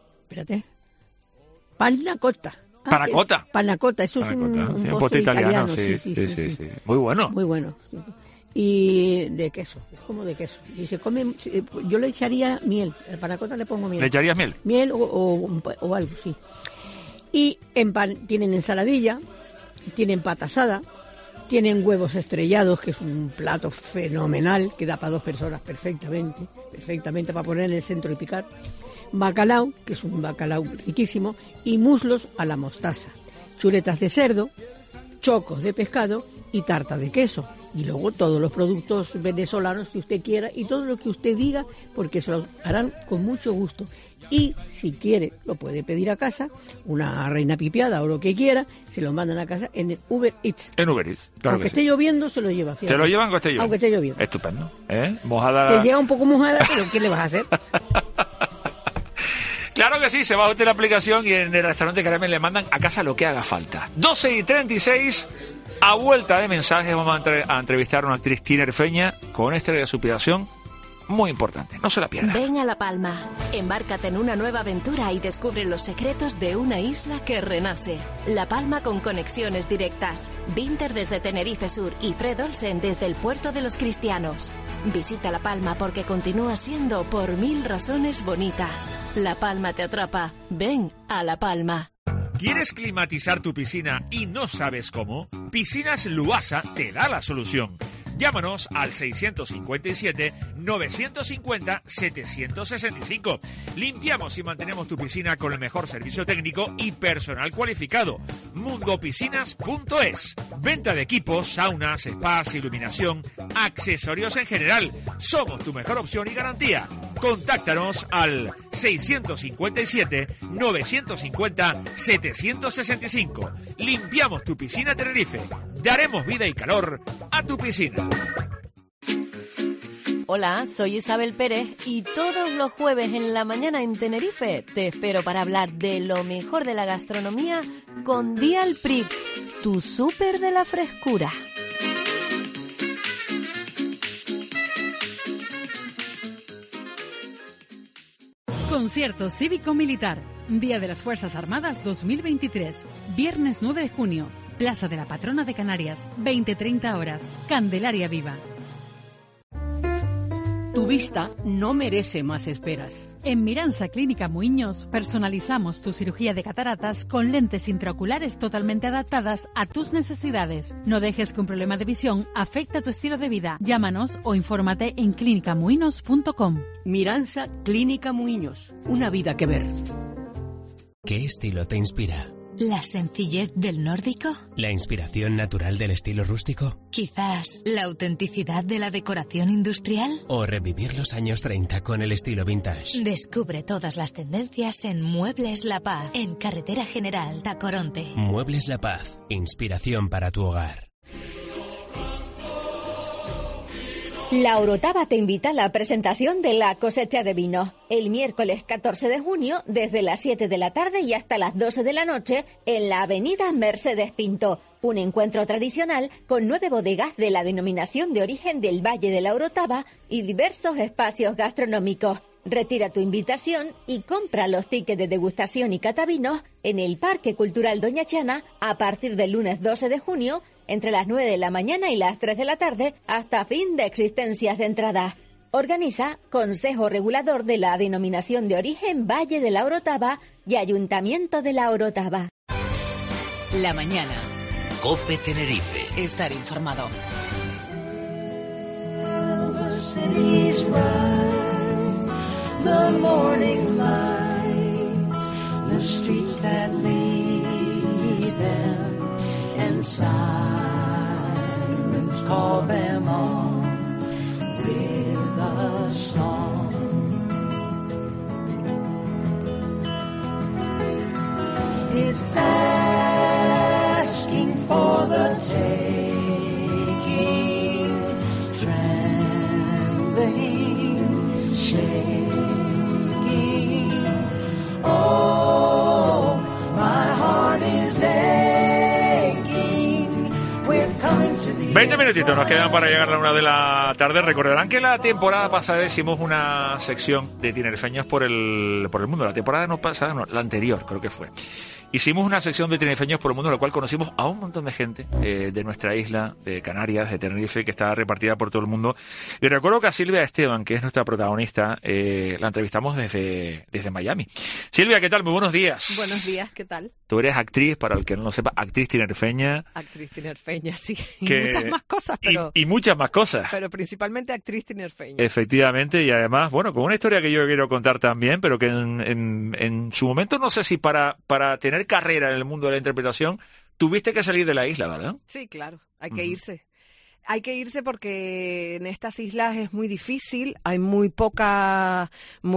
Speaker 1: panna cotta.
Speaker 3: Panacota.
Speaker 1: Panacota, eso es un postre italiano. Sí.
Speaker 3: Muy bueno.
Speaker 1: Muy bueno. Sí. y de queso, es como de queso. Y se come, yo le echaría miel, al panacota le pongo miel.
Speaker 3: ¿Le echarías miel?
Speaker 1: Miel o algo, sí. Y tienen ensaladilla, tienen pata asada, tienen huevos estrellados, que es un plato fenomenal, que da para 2 personas perfectamente para poner en el centro y picar. Bacalao, que es un bacalao riquísimo, y muslos a la mostaza. Chuletas de cerdo, chocos de pescado y tarta de queso. Y luego todos los productos venezolanos que usted quiera y todo lo que usted diga, porque se los harán con mucho gusto. Y si quiere, lo puede pedir a casa, una reina pipiada o lo que quiera, se lo mandan a casa en el Uber Eats.
Speaker 3: En Uber Eats, claro.
Speaker 1: Aunque esté lloviendo, se lo lleva. Fíjate.
Speaker 3: ¿Se lo llevan aunque esté lloviendo? Estupendo. Mojada.
Speaker 1: Te llega un poco mojada, pero ¿qué le vas a hacer?
Speaker 3: Claro que sí, se baja usted la aplicación y en el restaurante Carmen le mandan a casa lo que haga falta. 12:36, a vuelta de mensajes vamos a entrevistar a una actriz tinerfeña con una historia de superación muy importante. No se la pierda.
Speaker 16: Ven a La Palma, embárcate en una nueva aventura y descubre los secretos de una isla que renace. La Palma con conexiones directas. Vinter desde Tenerife Sur y Fred Olsen desde el Puerto de los Cristianos. Visita La Palma porque continúa siendo por 1000 razones bonita. La Palma te atrapa. Ven a La Palma.
Speaker 3: ¿Quieres climatizar tu piscina y no sabes cómo? Piscinas Luasa te da la solución. Llámanos al 650-950-765. Limpiamos y mantenemos tu piscina con el mejor servicio técnico y personal cualificado. Mundopiscinas.es. Venta de equipos, saunas, spas, iluminación, accesorios en general. Somos tu mejor opción y garantía. Contáctanos al 657-950-765. Limpiamos tu piscina Tenerife. Daremos vida y calor a tu piscina.
Speaker 16: Hola, soy Isabel Pérez y todos los jueves en la mañana en Tenerife te espero para hablar de lo mejor de la gastronomía con Dial Prix, tu súper de la frescura.
Speaker 11: Concierto cívico-militar, Día de las Fuerzas Armadas 2023, viernes 9 de junio, Plaza de la Patrona de Canarias, 20-30 horas, Candelaria Viva.
Speaker 1: Tu vista no merece más esperas.
Speaker 11: En Miransa Clínica Muiños personalizamos tu cirugía de cataratas con lentes intraoculares totalmente adaptadas a tus necesidades. No dejes que un problema de visión afecte a tu estilo de vida. Llámanos o infórmate en clinicamuinos.com.
Speaker 1: Miransa Clínica Muiños, una vida que ver.
Speaker 18: ¿Qué estilo te inspira?
Speaker 19: ¿La sencillez del nórdico?
Speaker 18: ¿La inspiración natural del estilo rústico?
Speaker 19: ¿Quizás la autenticidad de la decoración industrial?
Speaker 18: ¿O revivir los años 30 con el estilo vintage?
Speaker 19: Descubre todas las tendencias en Muebles La Paz, en Carretera General Tacoronte.
Speaker 18: Muebles La Paz, inspiración para tu hogar.
Speaker 9: La Orotava te invita a la presentación de la cosecha de vino. El miércoles 14 de junio, desde las 7 de la tarde y hasta las 12 de la noche, en la avenida Mercedes Pinto. Un encuentro tradicional con 9 bodegas de la denominación de origen del Valle de la Orotava y diversos espacios gastronómicos. Retira tu invitación y compra los tickets de degustación y catavinos en el Parque Cultural Doña Chana a partir del lunes 12 de junio, entre las 9 de la mañana y las 3 de la tarde, hasta fin de existencias de entrada. Organiza Consejo Regulador de la Denominación de Origen Valle de la Orotava y Ayuntamiento de la Orotava.
Speaker 12: La mañana.
Speaker 13: COPE Tenerife.
Speaker 12: Estar informado.
Speaker 20: The morning lights, the streets that lead them, and sirens call them on with a song. It's asking for the taking, trembling, shaking. Oh, my heart is aching. We're coming to the
Speaker 3: 20 minutitos nos quedan para llegar a la 1 de la tarde. Recordarán que la temporada pasada hicimos una sección de tinerfeños por el mundo. La temporada no pasada, no, la anterior creo que fue. Hicimos una sección de tinerfeños por el mundo, en la cual conocimos a un montón de gente de nuestra isla, de Canarias, de Tenerife, que está repartida por todo el mundo. Y recuerdo que a Silvia Esteban, que es nuestra protagonista, la entrevistamos desde Miami. Silvia, ¿qué tal? Muy buenos días.
Speaker 19: Buenos días, ¿qué tal?
Speaker 3: Tú eres actriz, para el que no lo sepa, actriz tinerfeña.
Speaker 19: Actriz tinerfeña, sí. Y muchas más cosas, pero...
Speaker 3: Y muchas más cosas.
Speaker 19: Pero principalmente actriz tinerfeña.
Speaker 3: Efectivamente, y además, bueno, con una historia que yo quiero contar también, pero que en su momento, no sé si para tener carrera en el mundo de la interpretación, tuviste que salir de la isla, ¿verdad?
Speaker 19: Sí, claro, hay que irse. Hay que irse porque en estas islas es muy difícil, hay muy poca,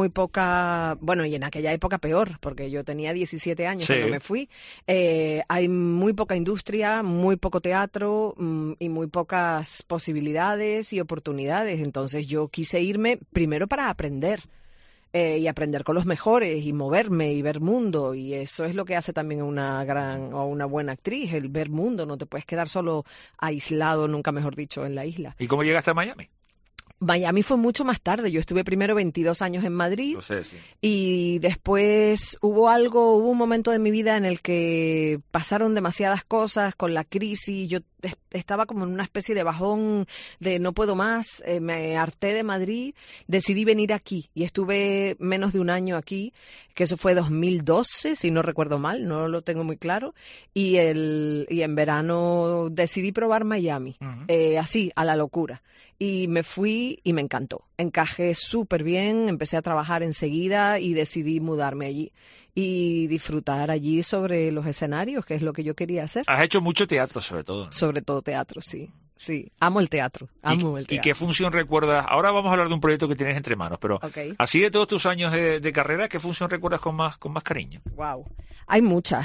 Speaker 19: bueno, y en aquella época peor, porque yo tenía 17 años cuando me fui. Hay muy poca industria, muy poco teatro y muy pocas posibilidades y oportunidades. Entonces yo quise irme primero para aprender. Y aprender con los mejores y moverme y ver mundo, y eso es lo que hace también una buena actriz, el ver mundo. No te puedes quedar solo aislado, nunca mejor dicho, en la isla.
Speaker 3: ¿Y cómo llegaste a Miami?
Speaker 19: Miami fue mucho más tarde. Yo estuve primero 22 años en Madrid.
Speaker 3: Lo sé, sí.
Speaker 19: Y después hubo un momento de mi vida en el que pasaron demasiadas cosas con la crisis. Yo estaba como en una especie de bajón de no puedo más, me harté de Madrid, decidí venir aquí y estuve menos de un año aquí, que eso fue 2012, si no recuerdo mal, no lo tengo muy claro, y en verano decidí probar Miami, así, a la locura. Y me fui y me encantó. Encajé súper bien, empecé a trabajar enseguida y decidí mudarme allí y disfrutar allí sobre los escenarios, que es lo que yo quería hacer.
Speaker 3: Has hecho mucho teatro, sobre todo, ¿no?
Speaker 19: Sobre todo teatro, sí. Sí, amo el teatro, amo el teatro.
Speaker 3: ¿Y qué función recuerdas? Ahora vamos a hablar de un proyecto que tienes entre manos, pero así de todos tus años de carrera, ¿qué función recuerdas con más cariño?
Speaker 19: Wow, hay muchas.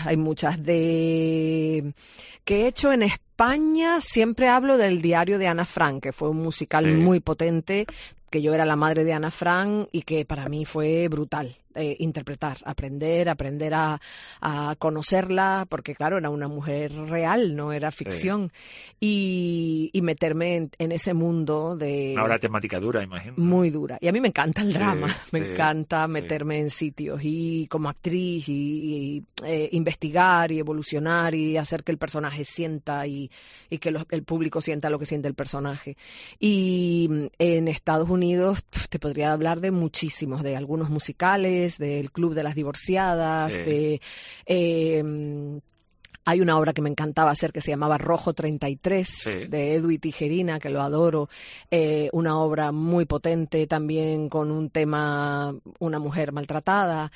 Speaker 19: Que he hecho en España, siempre hablo del Diario de Ana Frank, que fue un musical muy potente, que yo era la madre de Ana Frank y que para mí fue brutal. Interpretar, aprender a conocerla, porque claro, era una mujer real, no era ficción, y meterme en ese mundo de...
Speaker 3: Ahora temática dura, imagino.
Speaker 19: Muy dura, y a mí me encanta el drama, me encanta meterme en sitios y como actriz y investigar y evolucionar y hacer que el personaje sienta y que el público sienta lo que siente el personaje. Y en Estados Unidos te podría hablar de muchísimos, de algunos musicales, del Club de las Divorciadas, hay una obra que me encantaba hacer que se llamaba Rojo 33, de Edu Tijerina, que lo adoro, una obra muy potente también con un tema, una mujer maltratada.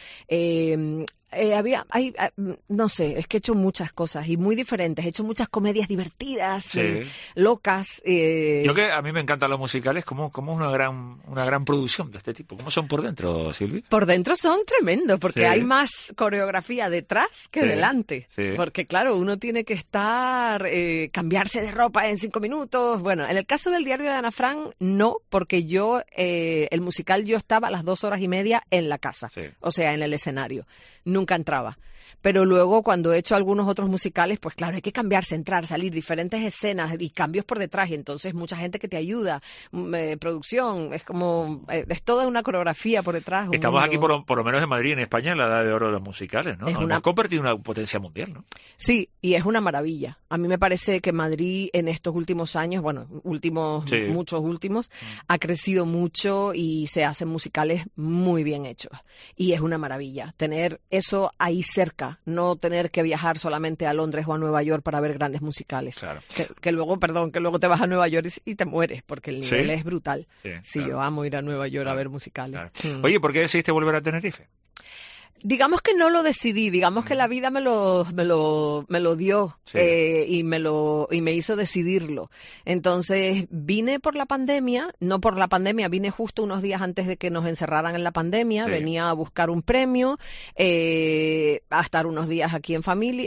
Speaker 19: No sé, es que he hecho muchas cosas y muy diferentes. He hecho muchas comedias divertidas, locas.
Speaker 3: Yo que a mí me encantan los musicales, como una gran producción de este tipo. ¿Cómo son por dentro, Silvia?
Speaker 19: Por dentro son tremendos, porque hay más coreografía detrás que delante. Porque claro, uno tiene que cambiarse de ropa en 5 minutos. Bueno, en el caso del Diario de Ana Frank, no, porque yo, el musical, yo estaba a las 2 horas y media en la casa, o sea, en el escenario. Nunca entraba. Pero luego, cuando he hecho algunos otros musicales, pues claro, hay que cambiarse, entrar, salir, diferentes escenas y cambios por detrás. Y entonces mucha gente que te ayuda, producción, es toda una coreografía por detrás.
Speaker 3: Estamos aquí, por lo menos en Madrid, en España, en la edad de oro de los musicales, ¿no? Hemos convertido en una potencia mundial, ¿no?
Speaker 19: Sí, y es una maravilla. A mí me parece que Madrid en estos últimos años, muchos últimos, ha crecido mucho y se hacen musicales muy bien hechos. Y es una maravilla tener eso ahí cerca. No tener que viajar solamente a Londres o a Nueva York para ver grandes musicales. Claro. Que luego te vas a Nueva York y te mueres, porque el nivel es brutal. Sí, yo amo ir a Nueva York a ver musicales.
Speaker 3: Oye, ¿por qué decidiste volver a Tenerife?
Speaker 19: Digamos que no lo decidí, digamos que la vida me lo dio y me hizo decidirlo. Entonces vine por la pandemia, no por la pandemia, vine justo unos días antes de que nos encerraran en la pandemia, venía a buscar un premio, a estar unos días aquí en familia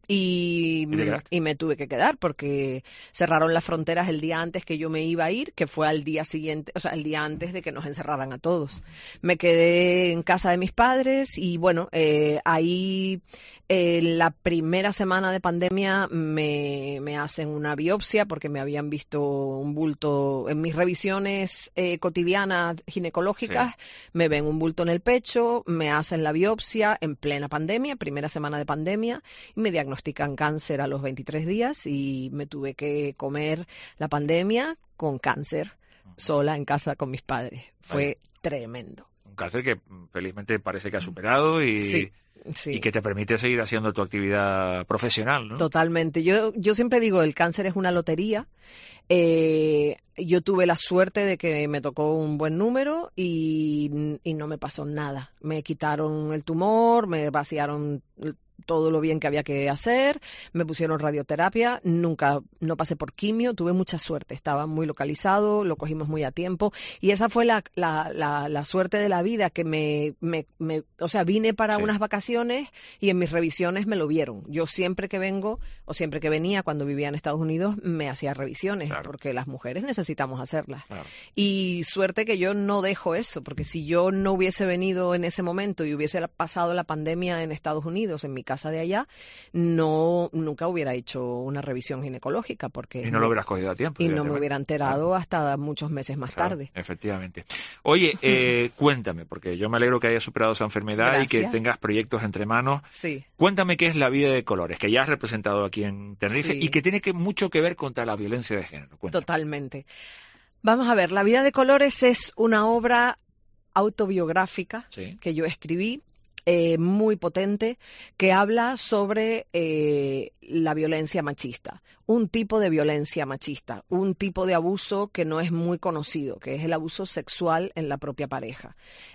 Speaker 19: Y me tuve que quedar porque cerraron las fronteras el día antes que yo me iba a ir, que fue al día siguiente, o sea, el día antes de que nos encerraran a todos. Me quedé en casa de mis padres y bueno, ahí la primera semana de pandemia me hacen una biopsia porque me habían visto un bulto en mis revisiones cotidianas ginecológicas, me ven un bulto en el pecho, me hacen la biopsia en plena pandemia, primera semana de pandemia, y me diagnostican cáncer a los 23 días y me tuve que comer la pandemia con cáncer sola en casa con mis padres. Fue tremendo.
Speaker 3: Un cáncer que felizmente parece que has superado y que te permite seguir haciendo tu actividad profesional, ¿no?
Speaker 19: Totalmente. Yo siempre digo, el cáncer es una lotería. Yo tuve la suerte de que me tocó un buen número y no me pasó nada. Me quitaron el tumor, me vaciaron todo lo bien que había que hacer, me pusieron radioterapia, no pasé por quimio, tuve mucha suerte, estaba muy localizado, lo cogimos muy a tiempo y esa fue la suerte de la vida, que o sea, vine para unas vacaciones y en mis revisiones me lo vieron. Yo siempre que vengo o siempre que venía cuando vivía en Estados Unidos me hacía revisiones, porque las mujeres necesitamos hacerlas. Y suerte que yo no dejo eso, porque si yo no hubiese venido en ese momento y hubiese pasado la pandemia en Estados Unidos, en mi casa de allá, nunca hubiera hecho una revisión ginecológica porque
Speaker 3: y no lo hubieras cogido a tiempo.
Speaker 19: Y no me hubiera enterado hasta muchos meses más tarde.
Speaker 3: Efectivamente. Oye, cuéntame, porque yo me alegro que hayas superado esa enfermedad y que tengas proyectos entre manos.
Speaker 19: Sí.
Speaker 3: Cuéntame qué es La vida de colores, que ya has representado aquí en Tenerife y que tiene mucho que ver contra la violencia de género. Cuéntame.
Speaker 19: Totalmente. Vamos a ver, La vida de colores es una obra autobiográfica que yo escribí, muy potente, que habla sobre la violencia machista, un tipo de violencia machista, un tipo de abuso que no es muy conocido, que es el abuso sexual en la propia pareja.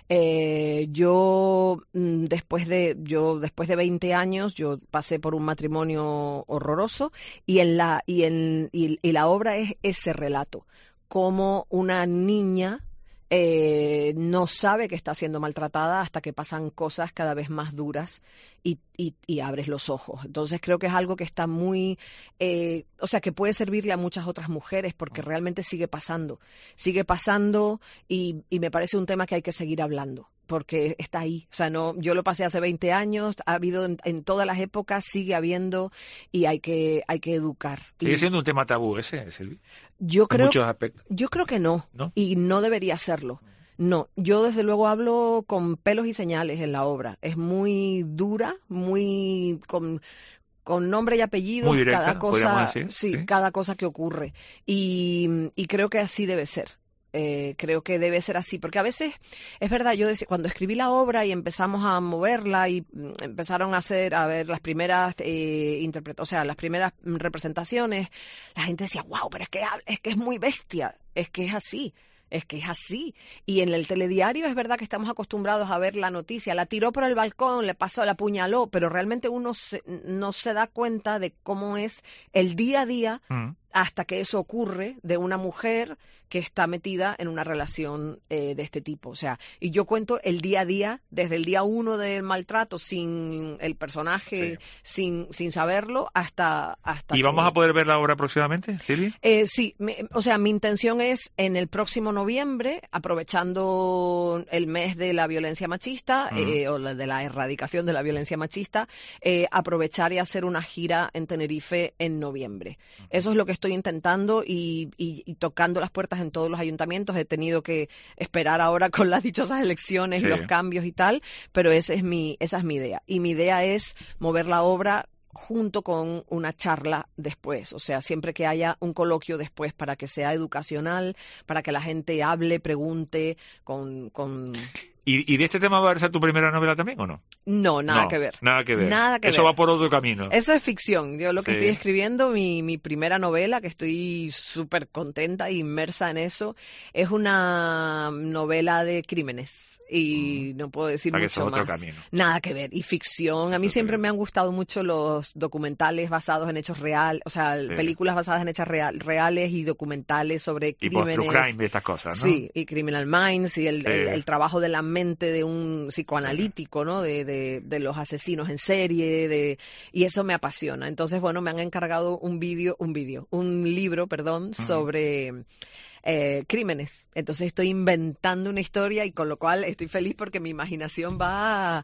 Speaker 19: Yo después de 20 años, yo pasé por un matrimonio horroroso y la obra es ese relato, como una niña no sabe que está siendo maltratada hasta que pasan cosas cada vez más duras y abres los ojos. Entonces creo que es algo que está muy, o sea, que puede servirle a muchas otras mujeres porque realmente sigue pasando y me parece un tema que hay que seguir hablando porque está ahí. O sea, yo lo pasé hace 20 años, ha habido en todas las épocas, sigue habiendo y hay que educar.
Speaker 3: ¿Sigue siendo un tema tabú ese, Silvi?
Speaker 19: Yo creo que no,
Speaker 3: ¿no?
Speaker 19: Y no debería serlo. No, yo desde luego hablo con pelos y señales en la obra. Es muy dura, muy con nombre y apellido,
Speaker 3: muy directa,
Speaker 19: cada cosa,
Speaker 3: decir,
Speaker 19: cada cosa que ocurre. Y creo que así debe ser. Creo que debe ser así, porque a veces, es verdad, yo decía, cuando escribí la obra y empezamos a moverla y empezaron a ver las primeras las primeras representaciones, la gente decía, wow, pero es que es muy bestia, es que es así. Y en el telediario es verdad que estamos acostumbrados a ver la noticia, la tiró por el balcón, le pasó, la apuñaló, pero realmente uno no se da cuenta de cómo es el día a día hasta que eso ocurre de una mujer que está metida en una relación de este tipo. O sea, y yo cuento el día a día, desde el día 1 del maltrato, sin el personaje, sin saberlo, hasta
Speaker 3: ¿Y vamos a poder ver la obra próximamente, Silvi?
Speaker 19: Sí, mi intención es en el próximo noviembre, aprovechando el mes de la violencia machista, o de la erradicación de la violencia machista, aprovechar y hacer una gira en Tenerife en noviembre. Eso es lo que estoy intentando y tocando las puertas en todos los ayuntamientos. He tenido que esperar ahora con las dichosas elecciones y los cambios y tal, pero esa es mi idea. Y mi idea es mover la obra junto con una charla después, o sea, siempre que haya un coloquio después para que sea educacional, para que la gente hable, pregunte con...
Speaker 3: ¿Y de este tema va a ser tu primera novela también o no?
Speaker 19: No, nada que ver.
Speaker 3: Nada que ver.
Speaker 19: Nada que
Speaker 3: Eso
Speaker 19: ver.
Speaker 3: va por otro camino.
Speaker 19: Eso es ficción. Yo lo que estoy escribiendo, mi primera novela, que estoy súper contenta e inmersa en eso, es una novela de crímenes. Y no puedo decir mucho
Speaker 3: que eso es otro
Speaker 19: más.
Speaker 3: Camino.
Speaker 19: Nada que ver. Y ficción. A mí siempre me han gustado mucho los documentales basados en hechos reales, o sea, películas basadas en hechos reales y documentales sobre crímenes.
Speaker 3: Y post-true crime y estas cosas, ¿no?
Speaker 19: Sí, y Criminal Minds y el trabajo de la mente de un psicoanalítico, ¿no? De los asesinos en serie, y eso me apasiona. Entonces, bueno, me han encargado un libro, sobre crímenes. Entonces estoy inventando una historia y con lo cual estoy feliz porque mi imaginación va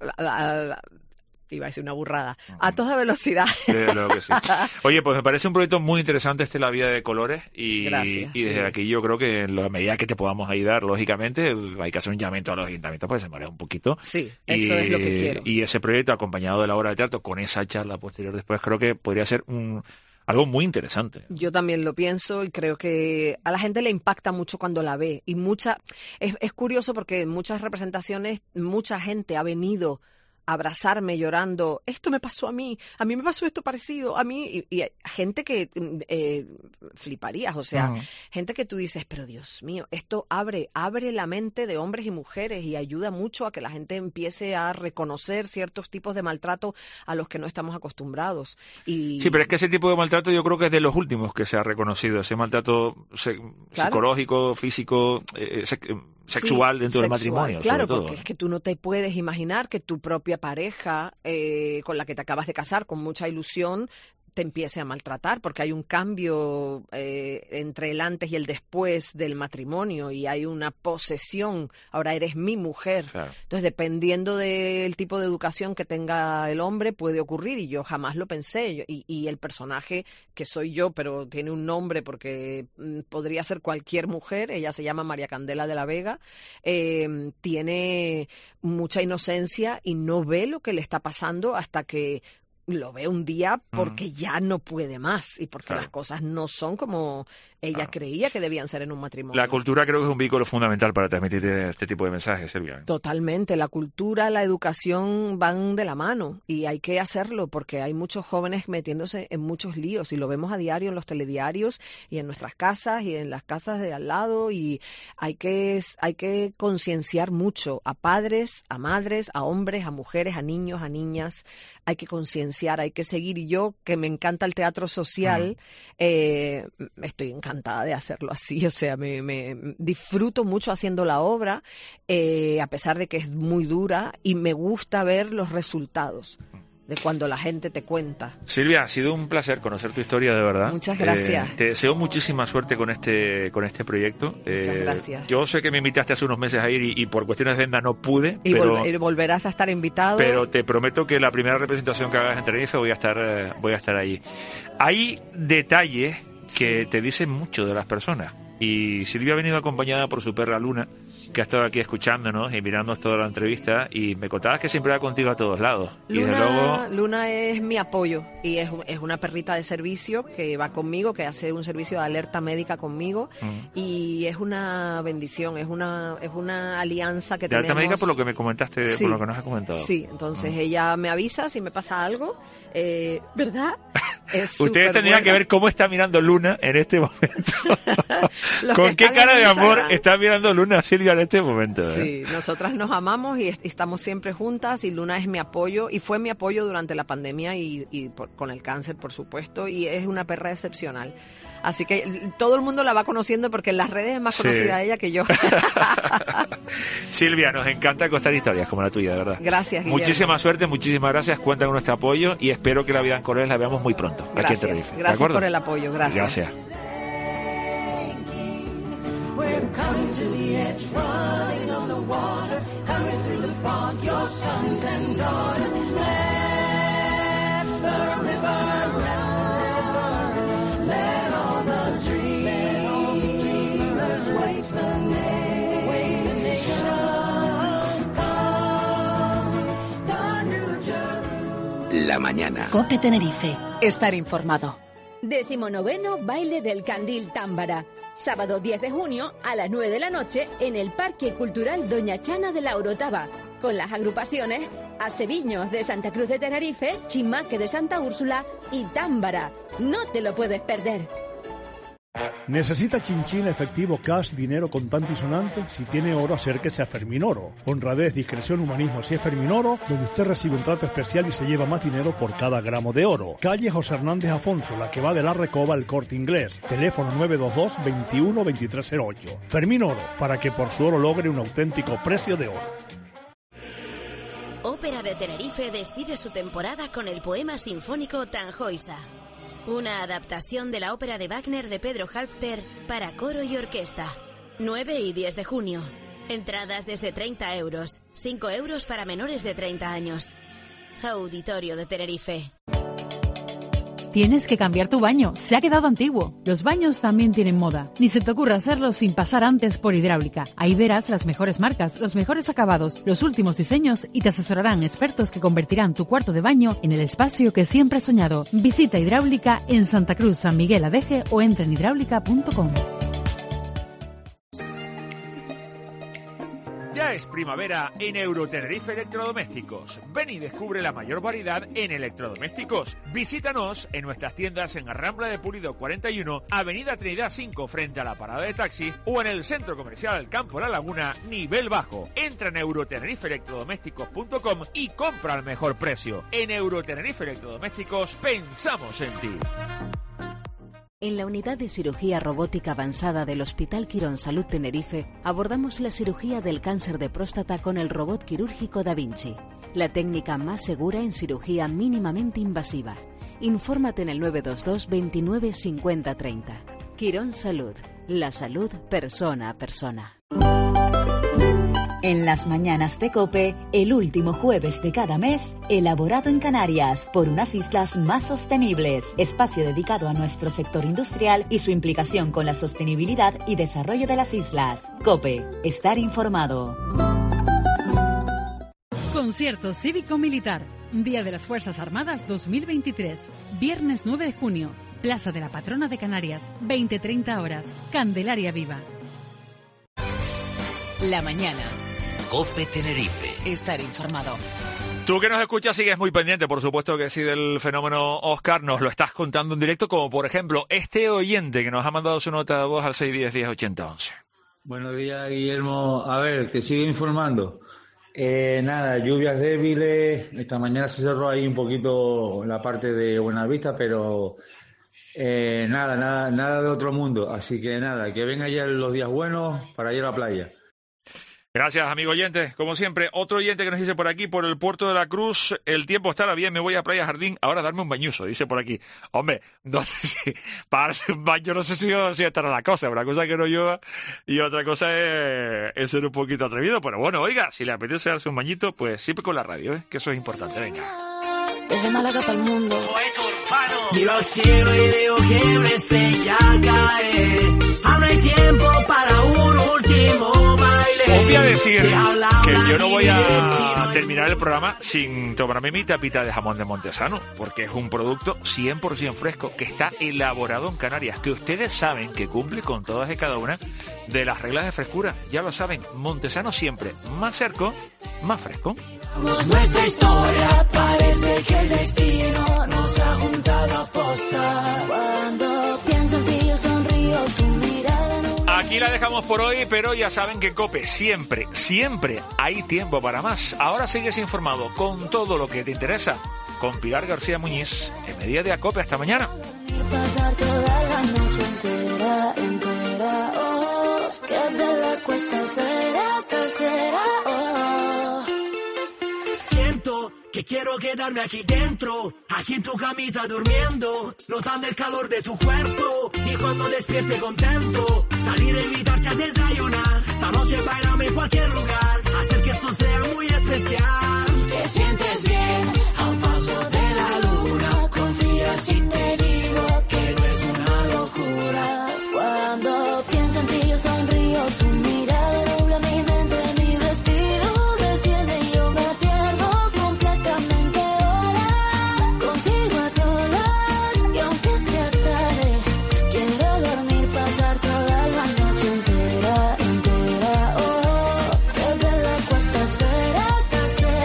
Speaker 19: iba a decir una burrada, a toda velocidad.
Speaker 3: Creo que sí. Oye, pues me parece un proyecto muy interesante La vida de colores y desde aquí yo creo que en la medida que te podamos ayudar, lógicamente, hay que hacer un llamamiento a los ayuntamientos para que se marea un poquito.
Speaker 19: Sí, eso es lo que quiero.
Speaker 3: Y ese proyecto acompañado de la obra de teatro con esa charla posterior después creo que podría ser algo muy interesante.
Speaker 19: Yo también lo pienso y creo que a la gente le impacta mucho cuando la ve. Y es curioso porque en muchas representaciones mucha gente ha venido a abrazarme llorando, esto me pasó a mí me pasó esto parecido, a mí, y gente que fliparías, o sea, gente que tú dices, pero Dios mío, esto abre la mente de hombres y mujeres y ayuda mucho a que la gente empiece a reconocer ciertos tipos de maltrato a los que no estamos acostumbrados. Sí,
Speaker 3: pero es que ese tipo de maltrato yo creo que es de los últimos que se ha reconocido, ese maltrato psicológico, físico, sexual dentro del matrimonio.
Speaker 19: Claro,
Speaker 3: sobre todo,
Speaker 19: porque es que tú no te puedes imaginar que tu propia pareja con la que te acabas de casar con mucha ilusión te empiece a maltratar, porque hay un cambio entre el antes y el después del matrimonio y hay una posesión, ahora eres mi mujer. Claro. Entonces, dependiendo del tipo de educación que tenga el hombre, puede ocurrir, y yo jamás lo pensé. Y el personaje, que soy yo, pero tiene un nombre porque podría ser cualquier mujer, ella se llama María Candela de la Vega, tiene mucha inocencia y no ve lo que le está pasando hasta que lo ve un día porque ya no puede más y porque las cosas no son como ella creía que debían ser en un matrimonio.
Speaker 3: La cultura creo que es un vehículo fundamental para transmitir este tipo de mensajes, Silvia.
Speaker 19: Totalmente. La cultura, la educación van de la mano y hay que hacerlo porque hay muchos jóvenes metiéndose en muchos líos y lo vemos a diario en los telediarios y en nuestras casas y en las casas de al lado, y hay que concienciar mucho a padres, a madres, a hombres, a mujeres, a niños, a niñas. Hay que concienciar, hay que seguir. Y yo, que me encanta el teatro social, estoy encantada de hacerlo así. O sea, me disfruto mucho haciendo la obra, a pesar de que es muy dura, y me gusta ver los resultados de cuando la gente te cuenta.
Speaker 3: Silvia, ha sido un placer conocer tu historia, de verdad.
Speaker 19: Muchas gracias.
Speaker 3: Te deseo muchísima suerte con este proyecto.
Speaker 19: Muchas gracias.
Speaker 3: Yo sé que me invitaste hace unos meses a ir y por cuestiones de agenda no pude.
Speaker 19: Y volverás a estar invitado.
Speaker 3: Pero te prometo que la primera representación que hagas en Tenerife voy a estar allí. Hay detalles que te dicen mucho de las personas. Y Silvia ha venido acompañada por su perra Luna, que ha estado aquí escuchándonos y mirándonos toda la entrevista, y me contabas que siempre va contigo a todos lados.
Speaker 19: Luna es mi apoyo y es una perrita de servicio que va conmigo, que hace un servicio de alerta médica conmigo, y es una bendición, es una alianza que tenemos.
Speaker 3: De alerta médica, por lo que me comentaste, por lo que nos has comentado.
Speaker 19: Sí, entonces ella me avisa si me pasa algo, ¿verdad?
Speaker 3: Ustedes tendrían que ver cómo está mirando Luna en este momento. ¿Con qué cara de amor está mirando Luna, Silvia, en este momento?
Speaker 19: Sí, nosotras nos amamos y estamos siempre juntas, y Luna es mi apoyo y fue mi apoyo durante la pandemia y con el cáncer, por supuesto, y es una perra excepcional. Así que todo el mundo la va conociendo porque en las redes es más conocida ella que yo.
Speaker 3: Silvia, nos encanta contar historias como la tuya, de verdad.
Speaker 19: Gracias, Guillermo.
Speaker 3: Muchísima suerte, muchísimas gracias. Cuenta con nuestro apoyo y espero que La vida en colores la veamos muy pronto.
Speaker 19: Gracias.
Speaker 3: Aquí en Tenerife.
Speaker 19: Gracias por el apoyo, gracias.
Speaker 3: Gracias.
Speaker 20: We're coming to the edge, running on the water, coming through the fog, your sons and daughters. Let the river run, let all the dreamers wake the nation. Come, the New Jerusalem.
Speaker 13: La mañana.
Speaker 9: COPE Tenerife. Estar informado. 19º Baile del Candil Támbara. Sábado 10 de junio a las 9 de la noche en el Parque Cultural Doña Chana de la Orotava, con las agrupaciones Aseviños de Santa Cruz de Tenerife, Chimaque de Santa Úrsula y Támbara. No te lo puedes perder.
Speaker 21: ¿Necesita chinchín, efectivo, cash, dinero contante y sonante? Si tiene oro, acérquese a Fermín Oro. Honradez, discreción, humanismo, si es Fermín Oro, donde usted recibe un trato especial y se lleva más dinero por cada gramo de oro. Calle José Hernández Afonso, la que va de la Recoba al Corte Inglés. Teléfono 922 21 2308. Fermín Oro, para que por su oro logre un auténtico precio de oro.
Speaker 16: Ópera de Tenerife despide su temporada con el poema sinfónico Tannhäuser, una adaptación de la ópera de Wagner de Pedro Halfter para coro y orquesta. 9 y 10 de junio. Entradas desde 30 euros, 5 euros para menores de 30 años. Auditorio de Tenerife.
Speaker 11: Tienes que cambiar tu baño, se ha quedado antiguo. Los baños también tienen moda. Ni se te ocurra hacerlo sin pasar antes por Hidráulica. Ahí verás las mejores marcas, los mejores acabados, los últimos diseños y te asesorarán expertos que convertirán tu cuarto de baño en el espacio que siempre has soñado. Visita Hidráulica en Santa Cruz, San Miguel Adeje o entra en hidráulica.com.
Speaker 3: Ya es primavera en Eurotenerife Electrodomésticos. Ven y descubre la mayor variedad en electrodomésticos. Visítanos en nuestras tiendas en Rambla de Pulido 41, Avenida Trinidad 5 frente a la parada de taxi o en el Centro Comercial Campo La Laguna, nivel bajo. Entra en eurotenerife-electrodomésticos.com y compra al mejor precio. En Eurotenerife Electrodomésticos pensamos en ti.
Speaker 22: En la unidad de cirugía robótica avanzada del Hospital Quirón Salud Tenerife abordamos la cirugía del cáncer de próstata con el robot quirúrgico Da Vinci, la técnica más segura en cirugía mínimamente invasiva. Infórmate en el 922 29 50 30. Quirón Salud, la salud persona a persona.
Speaker 12: En las mañanas de COPE, el último jueves de cada mes, elaborado en Canarias por unas islas más sostenibles, espacio dedicado a nuestro sector industrial y su implicación con la sostenibilidad y desarrollo de las islas. COPE, estar informado.
Speaker 11: Concierto cívico-militar, Día de las Fuerzas Armadas 2023, viernes 9 de junio, Plaza de la Patrona de Canarias, 20-30 horas, Candelaria Viva.
Speaker 9: La mañana.
Speaker 13: COPE Tenerife.
Speaker 9: Estar informado.
Speaker 3: Tú que nos escuchas sigues muy pendiente, por supuesto que sí, del fenómeno Oscar. Nos lo estás contando en directo, como por ejemplo este oyente que nos ha mandado su nota de voz al 610-1080-11.
Speaker 23: Buenos días, Guillermo. A ver, te sigo informando. Nada, lluvias débiles. Esta mañana se cerró ahí un poquito la parte de Buenavista, pero nada de otro mundo. Así que nada, que vengan ya los días buenos para ir a la playa.
Speaker 3: Gracias, amigo oyente. Como siempre, otro oyente que nos dice por aquí, por el Puerto de la Cruz, el tiempo estará bien, me voy a Playa Jardín, ahora darme un bañuzo, dice por aquí. Hombre, no sé si, para un baño no sé si estará la cosa, una cosa que no llueva y otra cosa es ser un poquito atrevido, pero bueno, oiga, si le apetece darse un bañito, pues siempre con la radio, que eso es importante, venga.
Speaker 20: Desde Málaga para el mundo. Miro al cielo y veo que una estrella cae. Aún hay tiempo para un último baile.
Speaker 3: Os voy a decir que yo no voy a terminar el programa sin tomarme mi tapita de jamón de Montesano, porque es un producto 100% fresco que está elaborado en Canarias, que ustedes saben que cumple con todas y cada una de las reglas de frescura. Ya lo saben, Montesano siempre más cerco, más fresco.
Speaker 20: Nuestra historia parece que el destino nos ha juntado a posta. Cuando pienso en ti yo sonrío, tu mirada no...
Speaker 3: Aquí la dejamos por hoy, pero ya saben que en COPE siempre hay tiempo para más. Ahora sigues informado con todo lo que te interesa con Pilar García Muñiz en Mediodía COPE. Hasta mañana.
Speaker 20: Pasar toda la noche entera, oh, que de la cuesta será, oh. Siento que quiero quedarme aquí dentro, aquí en tu camita durmiendo, notando el calor de tu cuerpo, y cuando despierte contento, salir a invitarte a desayunar, esta noche bailame en cualquier lugar, hacer que esto sea muy especial. Te sientes bien, a un paso de la luna, confía si te digo que no es una locura. Cuando pienso en ti yo sonrío, tu mirada nubla mi mente, mi vestido desciende y yo me pierdo completamente ahora, contigo a solas, y aunque sea tarde, quiero dormir, pasar toda la noche entera, oh, que de la cuesta será,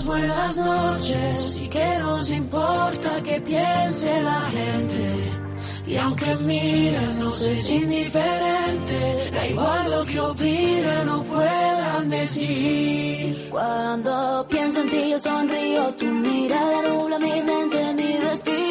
Speaker 20: decimos buenas noches y que nos importa que piense la gente. Y aunque miren, nos es indiferente, da igual lo que opinen o puedan decir.
Speaker 5: Cuando pienso en ti yo sonrío, tu mirada nubla mi mente, mi vestido.